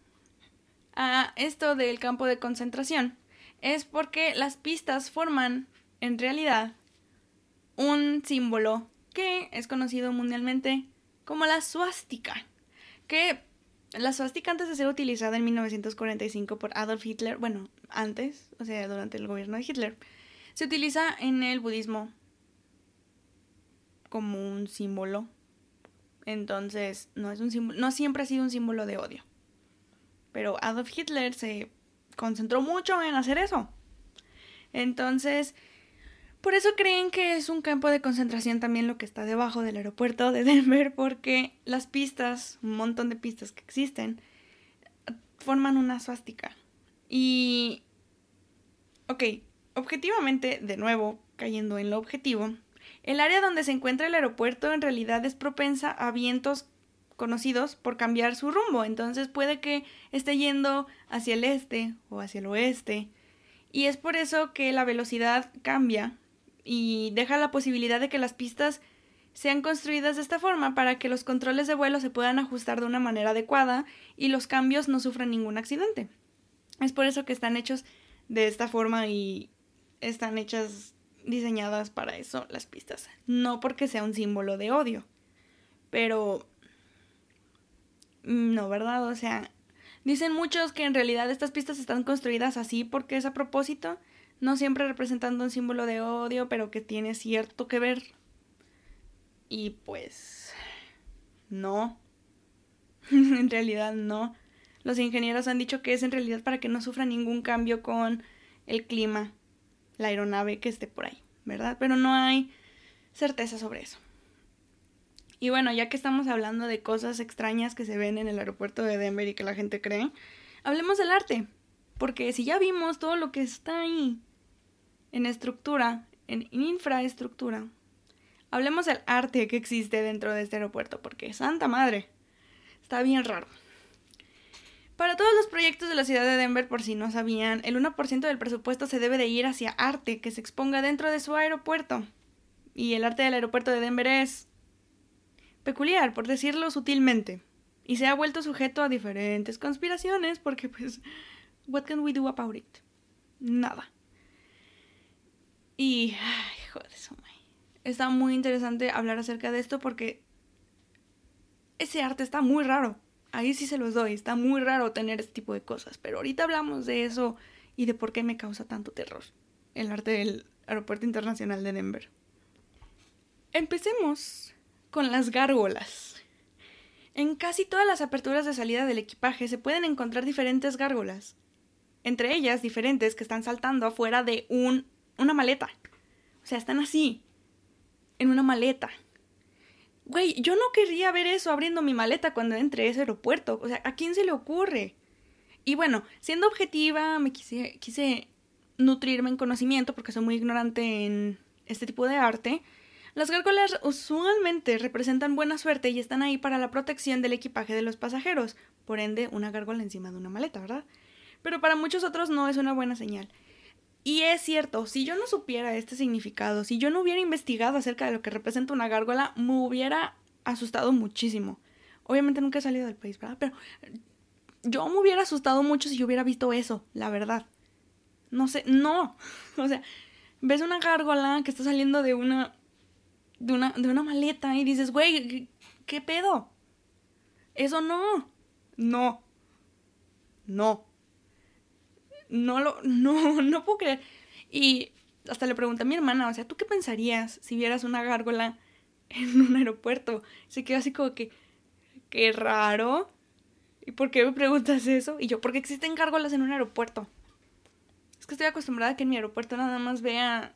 a esto del campo de concentración, es porque las pistas forman, en realidad, un símbolo que es conocido mundialmente como la suástica. Que la suástica, antes de ser utilizada en mil novecientos cuarenta y cinco por Adolf Hitler, bueno, antes, o sea, durante el gobierno de Hitler, se utiliza en el budismo como un símbolo. Entonces, no es un símbolo, no siempre ha sido un símbolo de odio. Pero Adolf Hitler se concentró mucho en hacer eso. Entonces, por eso creen que es un campo de concentración también lo que está debajo del aeropuerto de Denver, porque las pistas, un montón de pistas que existen, forman una suástica. Y, ok, objetivamente, de nuevo, cayendo en lo objetivo, el área donde se encuentra el aeropuerto en realidad es propensa a vientos conocidos por cambiar su rumbo. Entonces puede que esté yendo hacia el este o hacia el oeste. Y es por eso que la velocidad cambia y deja la posibilidad de que las pistas sean construidas de esta forma para que los controles de vuelo se puedan ajustar de una manera adecuada y los cambios no sufran ningún accidente. Es por eso que están hechos de esta forma y están hechas, diseñadas para eso las pistas. No porque sea un símbolo de odio. Pero no, ¿verdad? O sea, dicen muchos que en realidad estas pistas están construidas así porque es a propósito, no siempre representando un símbolo de odio, pero que tiene cierto que ver. Y pues no. En realidad no. Los ingenieros han dicho que es en realidad para que no sufra ningún cambio con el clima, la aeronave que esté por ahí, ¿verdad? Pero no hay certeza sobre eso. Y bueno, ya que estamos hablando de cosas extrañas que se ven en el aeropuerto de Denver y que la gente cree, hablemos del arte. Porque si ya vimos todo lo que está ahí en estructura, en infraestructura, hablemos del arte que existe dentro de este aeropuerto, porque santa madre, está bien raro. Para todos los proyectos de la ciudad de Denver, por si no sabían, el uno por ciento del presupuesto se debe de ir hacia arte que se exponga dentro de su aeropuerto. Y el arte del aeropuerto de Denver es peculiar, por decirlo sutilmente, y se ha vuelto sujeto a diferentes conspiraciones porque, pues, what can we do about it? Nada. Y, ay, joder, eso, está muy interesante hablar acerca de esto porque ese arte está muy raro. Ahí sí se los doy, está muy raro tener este tipo de cosas, pero ahorita hablamos de eso y de por qué me causa tanto terror el arte del Aeropuerto Internacional de Denver. Empecemos con las gárgolas. En casi todas las aperturas de salida del equipaje se pueden encontrar diferentes gárgolas. Entre ellas, diferentes que están saltando afuera de un, una maleta. O sea, están así, en una maleta. Güey, yo no querría ver eso abriendo mi maleta cuando entre a ese aeropuerto. O sea, ¿a quién se le ocurre? Y bueno, siendo objetiva, me quise, quise nutrirme en conocimiento porque soy muy ignorante en este tipo de arte. Las gárgolas usualmente representan buena suerte y están ahí para la protección del equipaje de los pasajeros. Por ende, una gárgola encima de una maleta, ¿verdad? Pero para muchos otros no es una buena señal. Y es cierto, si yo no supiera este significado, si yo no hubiera investigado acerca de lo que representa una gárgola, me hubiera asustado muchísimo. Obviamente nunca he salido del país, ¿verdad? Pero yo me hubiera asustado mucho si yo hubiera visto eso, la verdad. No sé, no. O sea, ves una gárgola que está saliendo de una... De una, de una maleta y dices, güey, ¿qué, ¿qué pedo? Eso no. No. No. No lo, no, no puedo creer. Y hasta le pregunté a mi hermana, o sea, ¿tú qué pensarías si vieras una gárgola en un aeropuerto? Se quedó así como que, qué raro. ¿Y por qué me preguntas eso? Y yo, porque existen gárgolas en un aeropuerto. Es que estoy acostumbrada a que en mi aeropuerto nada más vea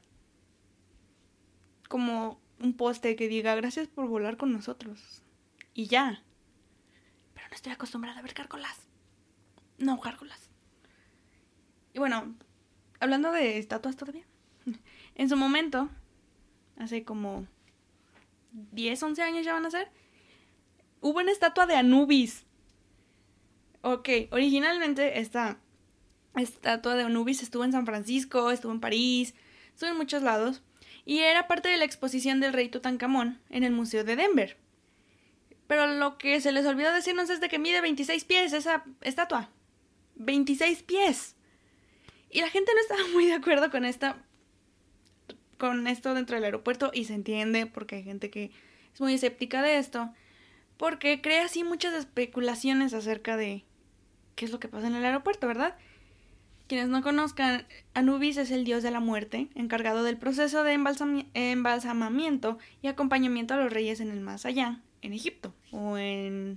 como un poste que diga gracias por volar con nosotros. Y ya. Pero no estoy acostumbrada a ver gárgolas. No, gárgolas. Y bueno, hablando de estatuas todavía. En su momento, hace como diez, once años ya van a ser, hubo una estatua de Anubis. Ok, originalmente esta estatua de Anubis estuvo en San Francisco, estuvo en París, estuvo en muchos lados. Y era parte de la exposición del rey Tutankamón en el Museo de Denver. Pero lo que se les olvidó decirnos es de que mide veintiséis pies esa estatua. veintiséis pies. Y la gente no estaba muy de acuerdo con esta, con esto dentro del aeropuerto. Y se entiende porque hay gente que es muy escéptica de esto. Porque crea así muchas especulaciones acerca de qué es lo que pasa en el aeropuerto, ¿verdad? Quienes no conozcan, Anubis es el dios de la muerte, encargado del proceso de embalsam- embalsamamiento y acompañamiento a los reyes en el más allá, en Egipto, o en,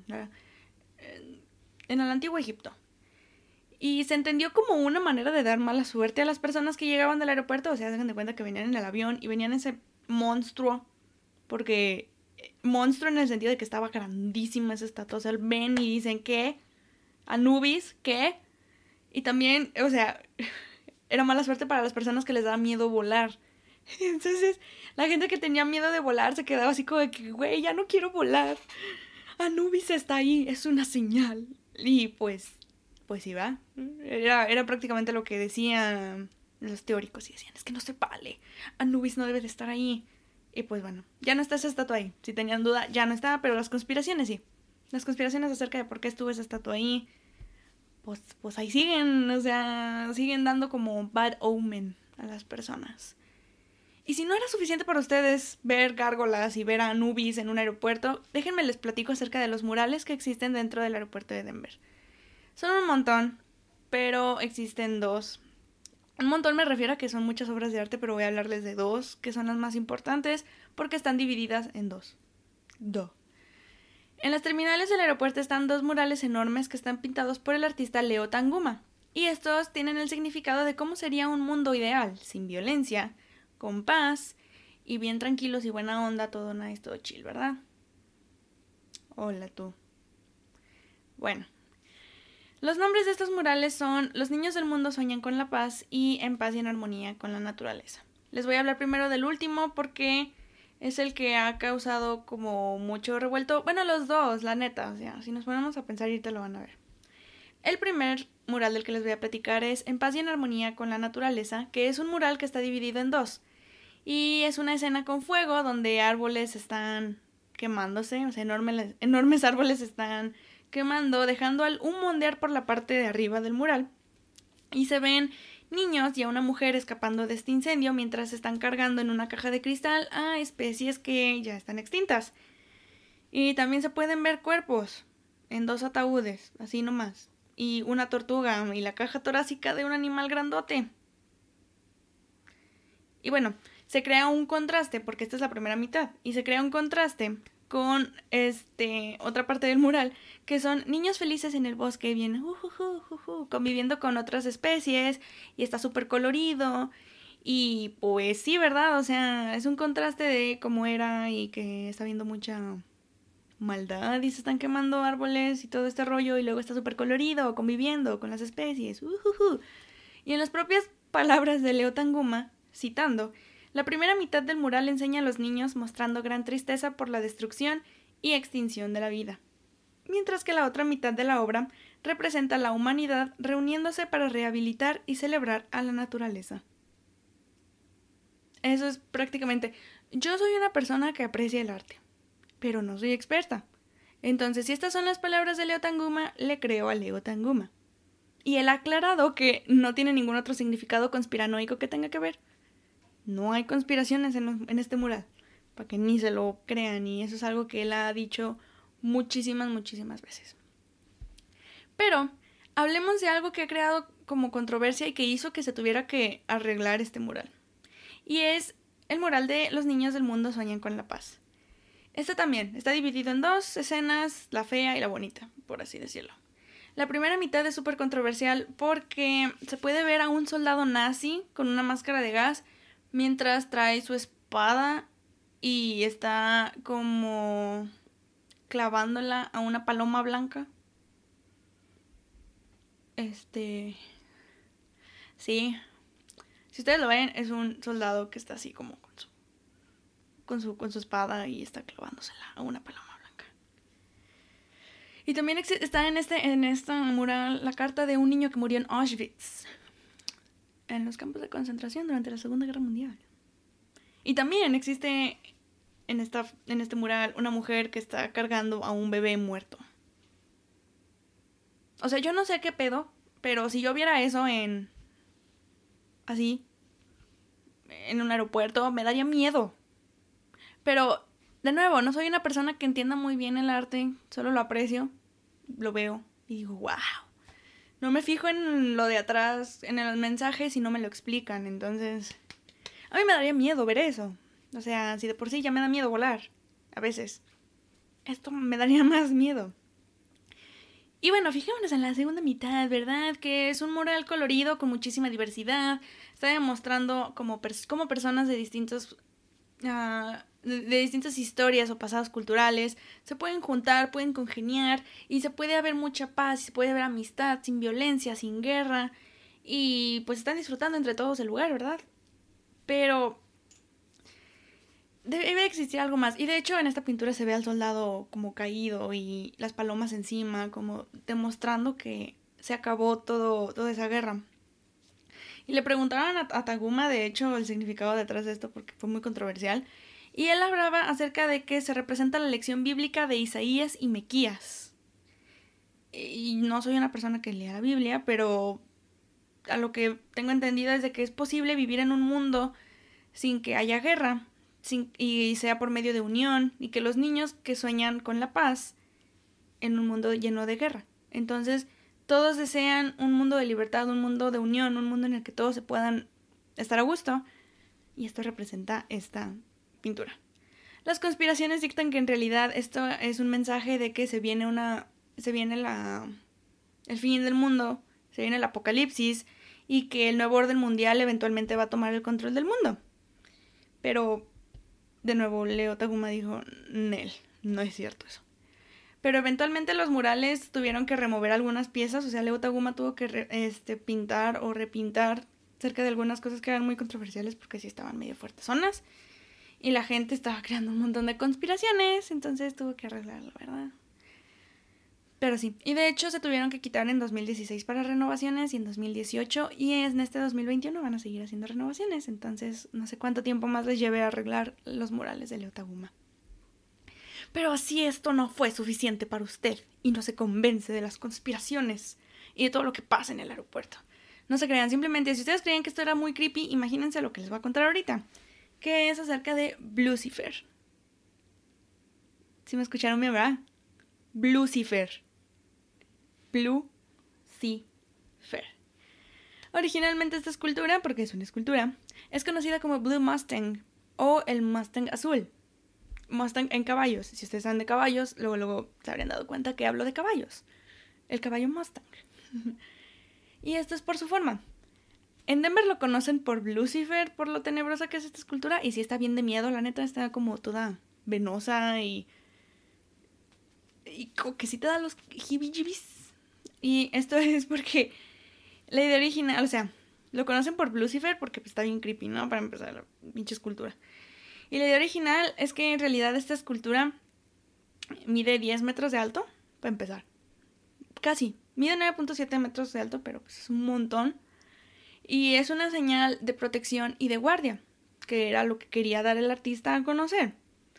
en el antiguo Egipto. Y se entendió como una manera de dar mala suerte a las personas que llegaban del aeropuerto, o sea, se dan de cuenta que venían en el avión y venían ese monstruo, porque monstruo en el sentido de que estaba grandísima esa estatua, o sea, ven y dicen, ¿qué? Anubis, ¿qué? Y también, o sea, era mala suerte para las personas que les daba miedo volar. Entonces, la gente que tenía miedo de volar se quedaba así como de que, güey, ya no quiero volar. Anubis está ahí, es una señal. Y pues, pues sí va. Era, era prácticamente lo que decían los teóricos y decían, es que no se vale. Anubis no debe de estar ahí. Y pues bueno, ya no está esa estatua ahí. Si tenían duda, ya no está, pero las conspiraciones sí. Las conspiraciones acerca de por qué estuvo esa estatua ahí, pues, pues ahí siguen, o sea, siguen dando como bad omen a las personas. Y si no era suficiente para ustedes ver gárgolas y ver a Anubis en un aeropuerto, déjenme les platico acerca de los murales que existen dentro del aeropuerto de Denver. Son un montón, pero existen dos. Un montón me refiero a que son muchas obras de arte, pero voy a hablarles de dos, que son las más importantes, porque están divididas en dos. Do. En las terminales del aeropuerto están dos murales enormes que están pintados por el artista Leo Tanguma. Y estos tienen el significado de cómo sería un mundo ideal, sin violencia, con paz y bien tranquilos y buena onda, todo nice, todo chill, ¿verdad? Hola tú. Bueno, los nombres de estos murales son Los niños del mundo sueñan con la paz y En paz y en armonía con la naturaleza. Les voy a hablar primero del último porque es el que ha causado como mucho revuelto. Bueno, los dos, la neta, o sea, si nos ponemos a pensar ahorita lo van a ver. El primer mural del que les voy a platicar es En paz y en armonía con la naturaleza, que es un mural que está dividido en dos. Y es una escena con fuego donde árboles están quemándose, o sea, enormes, enormes árboles están quemando, dejando al humo ondear por la parte de arriba del mural. Y se ven niños y a una mujer escapando de este incendio mientras están cargando en una caja de cristal a especies que ya están extintas. Y también se pueden ver cuerpos en dos ataúdes, así nomás. Y una tortuga y la caja torácica de un animal grandote. Y bueno, se crea un contraste, porque esta es la primera mitad, y se crea un contraste con este otra parte del mural, que son niños felices en el bosque, bien uh, uh, uh, uh, uh, conviviendo con otras especies, y está súper colorido, y pues sí, ¿verdad? O sea, es un contraste de cómo era y que está habiendo mucha maldad y se están quemando árboles y todo este rollo, y luego está súper colorido, conviviendo con las especies, uh, uh, uh. Y en las propias palabras de Leo Tanguma, citando, la primera mitad del mural enseña a los niños mostrando gran tristeza por la destrucción y extinción de la vida, mientras que la otra mitad de la obra representa a la humanidad reuniéndose para rehabilitar y celebrar a la naturaleza. Eso es prácticamente... Yo soy una persona que aprecia el arte, pero no soy experta. Entonces, si estas son las palabras de Leo Tanguma, le creo a Leo Tanguma. Y él ha aclarado que no tiene ningún otro significado conspiranoico que tenga que ver. No hay conspiraciones en, los, en este mural, para que ni se lo crean, y eso es algo que él ha dicho muchísimas, muchísimas veces. Pero hablemos de algo que ha creado como controversia y que hizo que se tuviera que arreglar este mural. Y es el mural de Los niños del mundo sueñan con la paz. Este también está dividido en dos escenas, la fea y la bonita, por así decirlo. La primera mitad es súper controversial porque se puede ver a un soldado nazi con una máscara de gas mientras trae su espada y está como clavándola a una paloma blanca. Este... Sí. Si ustedes lo ven, es un soldado que está así como con su, con su, con su espada y está clavándosela a una paloma blanca. Y también está en este, en esta mural la carta de un niño que murió en Auschwitz, en los campos de concentración durante la Segunda Guerra Mundial. Y también existe en, esta, en este mural una mujer que está cargando a un bebé muerto. O sea, yo no sé qué pedo, pero si yo viera eso en... así, en un aeropuerto, me daría miedo. Pero, de nuevo, no soy una persona que entienda muy bien el arte, solo lo aprecio, lo veo y digo, wow. No me fijo en lo de atrás, en los mensajes y no me lo explican, entonces... A mí me daría miedo ver eso. O sea, si de por sí ya me da miedo volar, a veces, esto me daría más miedo. Y bueno, fijémonos en la segunda mitad, ¿verdad? Que es un mural colorido con muchísima diversidad. Está demostrando como, pers- como personas de distintos... Uh, de, de distintas historias o pasados culturales se pueden juntar, pueden congeniar y se puede haber mucha paz, se puede haber amistad sin violencia, sin guerra y pues están disfrutando entre todos el lugar, ¿verdad? Pero debe existir algo más. Y de hecho en esta pintura se ve al soldado como caído y las palomas encima, como demostrando que se acabó todo, toda esa guerra. Y le preguntaron a, a Tanguma, de hecho, el significado detrás de esto porque fue muy controversial. Y él hablaba acerca de que se representa la lección bíblica de Isaías y Miquías. Y no soy una persona que lea la Biblia, pero a lo que tengo entendido es de que es posible vivir en un mundo sin que haya guerra, sin, y sea por medio de unión, y que los niños que sueñan con la paz en un mundo lleno de guerra. Entonces, todos desean un mundo de libertad, un mundo de unión, un mundo en el que todos se puedan estar a gusto, y esto representa esta pintura. Las conspiraciones dictan que en realidad esto es un mensaje de que se viene una se viene la el fin del mundo, se viene el apocalipsis y que el nuevo orden mundial eventualmente va a tomar el control del mundo. Pero de nuevo Leo Taguma dijo, "Nel, no es cierto eso." Pero eventualmente los murales tuvieron que remover algunas piezas, o sea, Leo Taguma tuvo que re, este, pintar o repintar cerca de algunas cosas que eran muy controversiales porque sí estaban medio fuertes zonas. Y la gente estaba creando un montón de conspiraciones, entonces tuvo que arreglarlo, ¿verdad? Pero sí, y de hecho se tuvieron que quitar en dos mil dieciséis para renovaciones y en dos mil dieciocho, y en este dos mil veintiuno van a seguir haciendo renovaciones, entonces no sé cuánto tiempo más les lleve a arreglar los murales de Leo Taguma. Pero así esto no fue suficiente para usted y no se convence de las conspiraciones y de todo lo que pasa en el aeropuerto. No se crean, simplemente si ustedes creían que esto era muy creepy, imagínense lo que les voy a contar ahorita, que es acerca de Blucifer. ¿Sí me escucharon bien, verdad? Blucifer. Blucifer. Originalmente esta escultura, porque es una escultura, es conocida como Blue Mustang o el Mustang azul. Mustang en caballos. Si ustedes saben de caballos, luego, luego se habrían dado cuenta que hablo de caballos. El caballo Mustang. Y esto es por su forma. En Denver lo conocen por Blucifer, por lo tenebrosa que es esta escultura. Y sí está bien de miedo, la neta está como toda venosa y... Y como que sí te da los jibijibis. Y esto es porque la idea original, o sea, lo conocen por Blucifer porque pues, está bien creepy, ¿no? Para empezar, la pinche escultura. Y la idea original es que en realidad esta escultura mide diez metros de alto, para empezar. Casi. Mide nueve punto siete metros de alto, pero pues es un montón. Y es una señal de protección y de guardia, que era lo que quería dar el artista a conocer.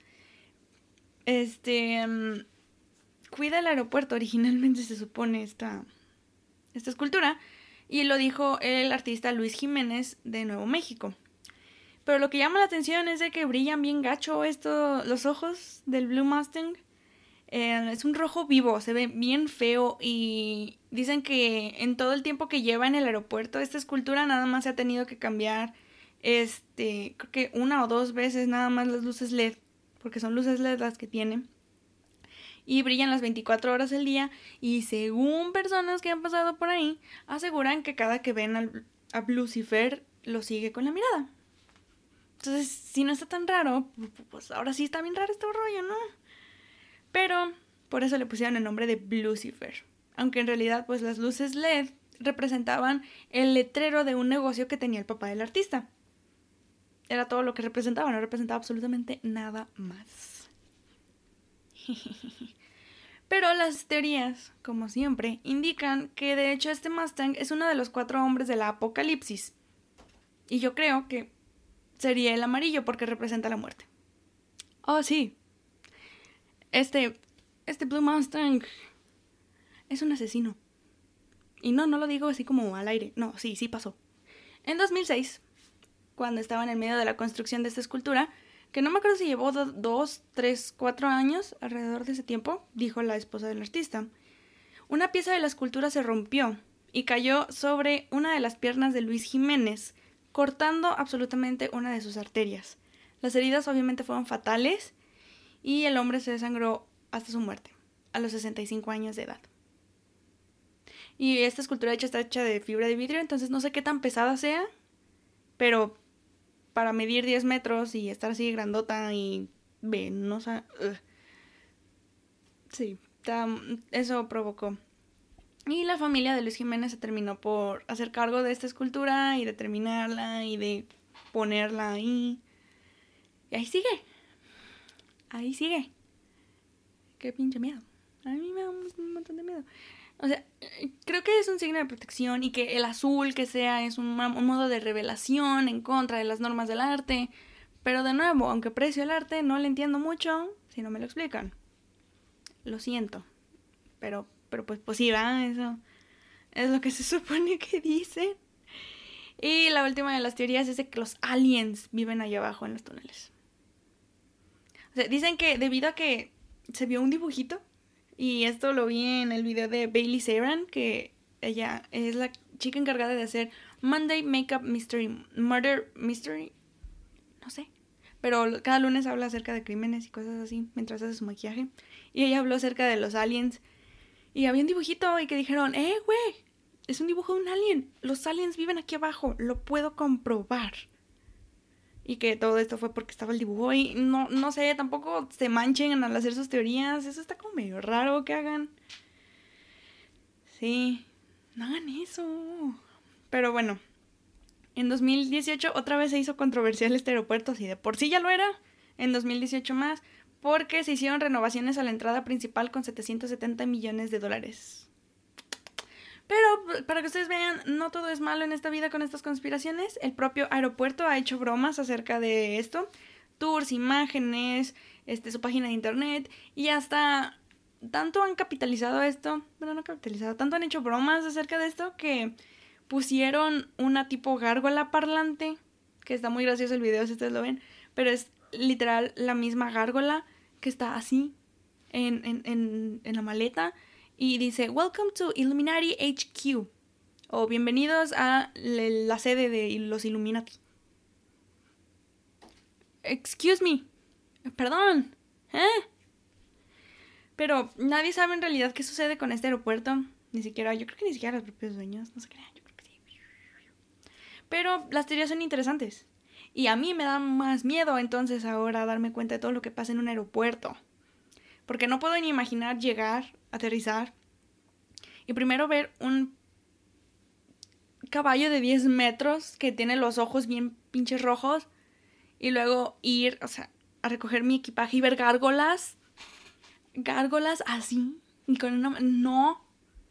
Este... Um, cuida el aeropuerto, originalmente se supone esta, esta escultura, y lo dijo el artista Luis Jiménez de Nuevo México. Pero lo que llama la atención es de que brillan bien gacho esto, los ojos del Blue Mustang. Eh, es un rojo vivo, se ve bien feo y dicen que en todo el tiempo que lleva en el aeropuerto esta escultura nada más se ha tenido que cambiar este, creo que una o dos veces nada más las luces L E D, porque son luces L E D las que tiene. Y brillan las veinticuatro horas del día. Y según personas que han pasado por ahí, aseguran que cada que ven al, a Blucifer lo sigue con la mirada. Entonces, si no está tan raro, pues ahora sí está bien raro este rollo, ¿no? Pero por eso le pusieron el nombre de Blucifer. Aunque en realidad, pues las luces L E D representaban el letrero de un negocio que tenía el papá del artista. Era todo lo que representaba, no representaba absolutamente nada más. Pero las teorías, como siempre, indican que de hecho este Mustang es uno de los cuatro hombres de la Apocalipsis. Y yo creo que sería el amarillo porque representa la muerte. Oh, sí. Este, este Blue Mustang es un asesino. Y no, no lo digo así como al aire. No, sí, sí pasó. En dos mil seis, cuando estaba en el medio de la construcción de esta escultura, que no me acuerdo si llevó do- dos, tres, cuatro años alrededor de ese tiempo, dijo la esposa del artista. Una pieza de la escultura se rompió y cayó sobre una de las piernas de Luis Jiménez, cortando absolutamente una de sus arterias. Las heridas obviamente fueron fatales y el hombre se desangró hasta su muerte, a los sesenta y cinco años de edad. Y esta escultura hecha está hecha de fibra de vidrio, entonces no sé qué tan pesada sea, pero para medir diez metros y estar así grandota y venosa. Uh. Sí, tam, eso provocó. Y la familia de Luis Jiménez se terminó por hacer cargo de esta escultura y de terminarla y de ponerla ahí. Y ahí sigue. Ahí sigue. Qué pinche miedo. A mí me da un montón de miedo. O sea, creo que es un signo de protección y que el azul que sea es un, un modo de revelación en contra de las normas del arte. Pero de nuevo, aunque aprecio el arte, no le entiendo mucho si no me lo explican. Lo siento. Pero, pero pues, pues sí, ¿verdad? Eso es lo que se supone que dicen. Y la última de las teorías es de que los aliens viven allá abajo en los túneles. O sea, dicen que debido a que se vio un dibujito, y esto lo vi en el video de Bailey Sarian, que ella es la chica encargada de hacer Monday Makeup Mystery, Murder Mystery, no sé. Pero cada lunes habla acerca de crímenes y cosas así mientras hace su maquillaje. Y ella habló acerca de los aliens. Y había un dibujito y que dijeron, eh, güey, es un dibujo de un alien. Los aliens viven aquí abajo, lo puedo comprobar. Y que todo esto fue porque estaba el dibujo y no, no sé, tampoco se manchen al hacer sus teorías. Eso está como medio raro que hagan. Sí, no hagan eso. Pero bueno, en dos mil dieciocho otra vez se hizo controversial este aeropuerto, si de por sí ya lo era, en dos mil dieciocho más, porque se hicieron renovaciones a la entrada principal con setecientos setenta millones de dólares. Pero para que ustedes vean, no todo es malo en esta vida con estas conspiraciones. El propio aeropuerto ha hecho bromas acerca de esto. Tours, imágenes, este, su página de internet. Y hasta tanto han capitalizado esto. Bueno, no capitalizado. Tanto han hecho bromas acerca de esto que pusieron una tipo gárgola parlante. Que está muy gracioso el video si ustedes lo ven. Pero es literal la misma gárgola que está así en, en, en, en la maleta. Y dice, Welcome to Illuminati H Q. O bienvenidos a la sede de los Illuminati. Excuse me. Perdón. ¿Eh? Pero nadie sabe en realidad qué sucede con este aeropuerto. Ni siquiera, yo creo que ni siquiera los propios dueños. No se crean, yo creo que sí. Pero las teorías son interesantes. Y a mí me da más miedo entonces ahora darme cuenta de todo lo que pasa en un aeropuerto. Porque no puedo ni imaginar llegar, aterrizar y primero ver un caballo de diez metros que tiene los ojos bien pinches rojos y luego ir, o sea, a recoger mi equipaje y ver gárgolas. Gárgolas así. Y con una... No.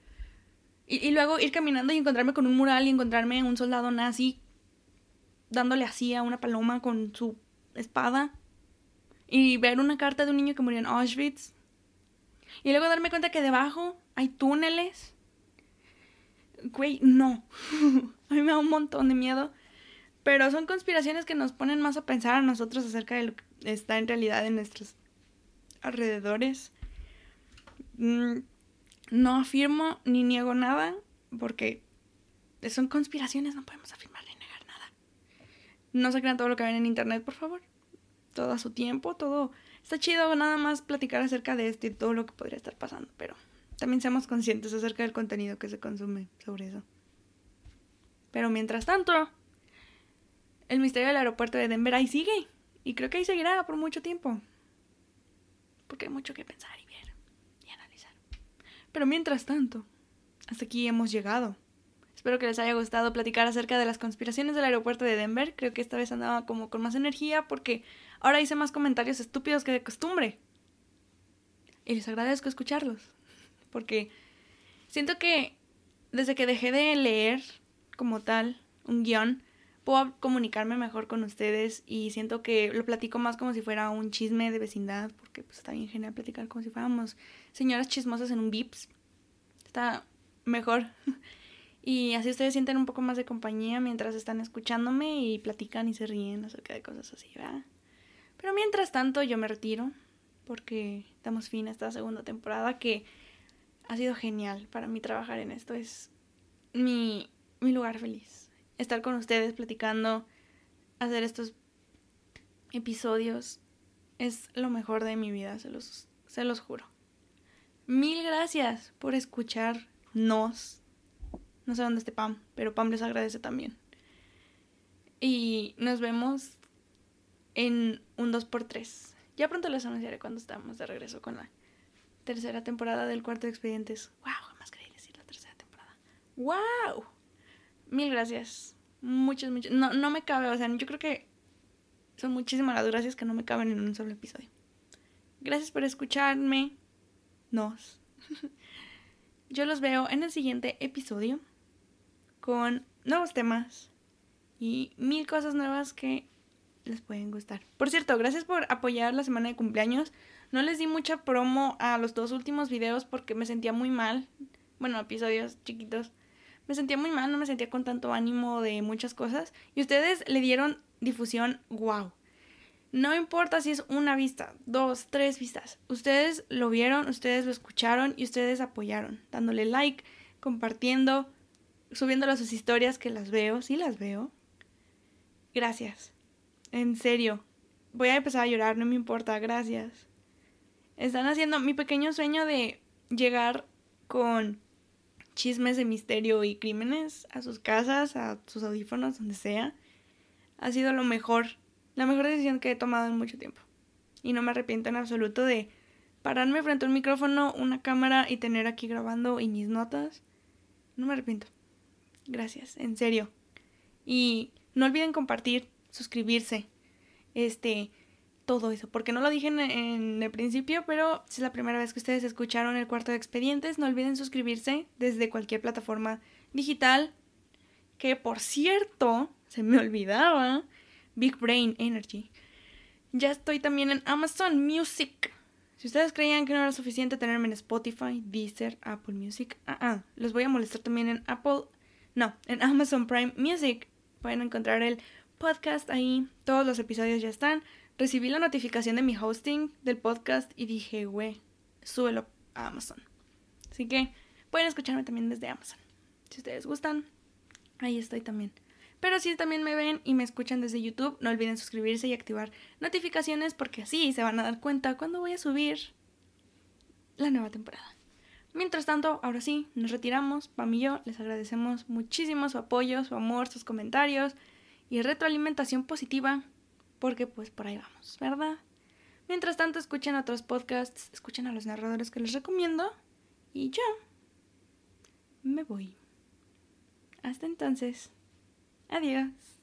Y, y luego ir caminando y encontrarme con un mural y encontrarme un soldado nazi dándole así a una paloma con su espada. Y ver una carta de un niño que murió en Auschwitz. Y luego darme cuenta que debajo hay túneles. Güey, no. A mí me da un montón de miedo. Pero son conspiraciones que nos ponen más a pensar a nosotros acerca de lo que está en realidad en nuestros alrededores. Mm, no afirmo ni niego nada. Porque son conspiraciones, no podemos afirmar ni negar nada. No se crean todo lo que ven en internet, por favor. Todo a su tiempo, todo... Está chido nada más platicar acerca de esto y todo lo que podría estar pasando, pero también seamos conscientes acerca del contenido que se consume sobre eso. Pero mientras tanto, el misterio del aeropuerto de Denver ahí sigue. Y creo que ahí seguirá por mucho tiempo. Porque hay mucho que pensar y ver y analizar. Pero mientras tanto, hasta aquí hemos llegado. Espero que les haya gustado platicar acerca de las conspiraciones del aeropuerto de Denver. Creo que esta vez andaba como con más energía porque ahora hice más comentarios estúpidos que de costumbre. Y les agradezco escucharlos. Porque siento que desde que dejé de leer como tal un guión, puedo comunicarme mejor con ustedes y siento que lo platico más como si fuera un chisme de vecindad, porque pues está bien genial platicar como si fuéramos señoras chismosas en un Vips. Está mejor. Y así ustedes sienten un poco más de compañía mientras están escuchándome y platican y se ríen acerca de cosas así, ¿verdad? Pero mientras tanto yo me retiro porque damos fin a esta segunda temporada que ha sido genial para mí trabajar en esto. Es mi, mi lugar feliz. Estar con ustedes platicando, hacer estos episodios es lo mejor de mi vida, se los, se los juro. Mil gracias por escucharnos. No sé dónde esté Pam, pero Pam les agradece también. Y nos vemos en un dos por tres. Ya pronto les anunciaré cuando estamos de regreso con la tercera temporada del Cuarto de Expedientes. ¡Wow! Jamás creí decir la tercera temporada. ¡Wow! Mil gracias. Muchas, muchas. No, no me cabe, o sea, yo creo que son muchísimas las gracias que no me caben en un solo episodio. Gracias por escucharme. Nos. Yo los veo en el siguiente episodio con nuevos temas y mil cosas nuevas que les pueden gustar. Por cierto, gracias por apoyar la semana de cumpleaños. No les di mucha promo a los dos últimos videos porque me sentía muy mal. Bueno, episodios chiquitos. Me sentía muy mal, no me sentía con tanto ánimo de muchas cosas. Y ustedes le dieron difusión, wow. No importa si es una vista, dos, tres vistas. Ustedes lo vieron, ustedes lo escucharon y ustedes apoyaron. Dándole like, compartiendo, subiéndolo a sus historias que las veo, sí las veo. Gracias. En serio. Voy a empezar a llorar, no me importa, gracias. Están haciendo mi pequeño sueño de llegar con chismes de misterio y crímenes a sus casas, a sus audífonos, donde sea. Ha sido lo mejor, la mejor decisión que he tomado en mucho tiempo. Y no me arrepiento en absoluto de pararme frente a un micrófono, una cámara y tener aquí grabando y mis notas. No me arrepiento. Gracias, en serio. Y no olviden compartir, suscribirse, este, todo eso. Porque no lo dije en, en el principio, pero si es la primera vez que ustedes escucharon el cuarto de expedientes, no olviden suscribirse desde cualquier plataforma digital. Que por cierto, se me olvidaba, Big Brain Energy. Ya estoy también en Amazon Music. Si ustedes creían que no era suficiente tenerme en Spotify, Deezer, Apple Music, ah, uh-uh. los voy a molestar también en Apple, no, en Amazon Prime Music. Pueden encontrar el podcast ahí, todos los episodios ya están. Recibí la notificación de mi hosting del podcast y dije, güey, súbelo a Amazon. Así que pueden escucharme también desde Amazon. Si ustedes gustan, ahí estoy también. Pero si también me ven y me escuchan desde YouTube, no olviden suscribirse y activar notificaciones porque así se van a dar cuenta cuando voy a subir la nueva temporada. Mientras tanto, ahora sí, nos retiramos. Pam y yo les agradecemos muchísimo su apoyo, su amor, sus comentarios y retroalimentación positiva porque pues por ahí vamos, ¿verdad? Mientras tanto, escuchen otros podcasts, escuchen a los narradores que les recomiendo y yo me voy. Hasta entonces. Adiós.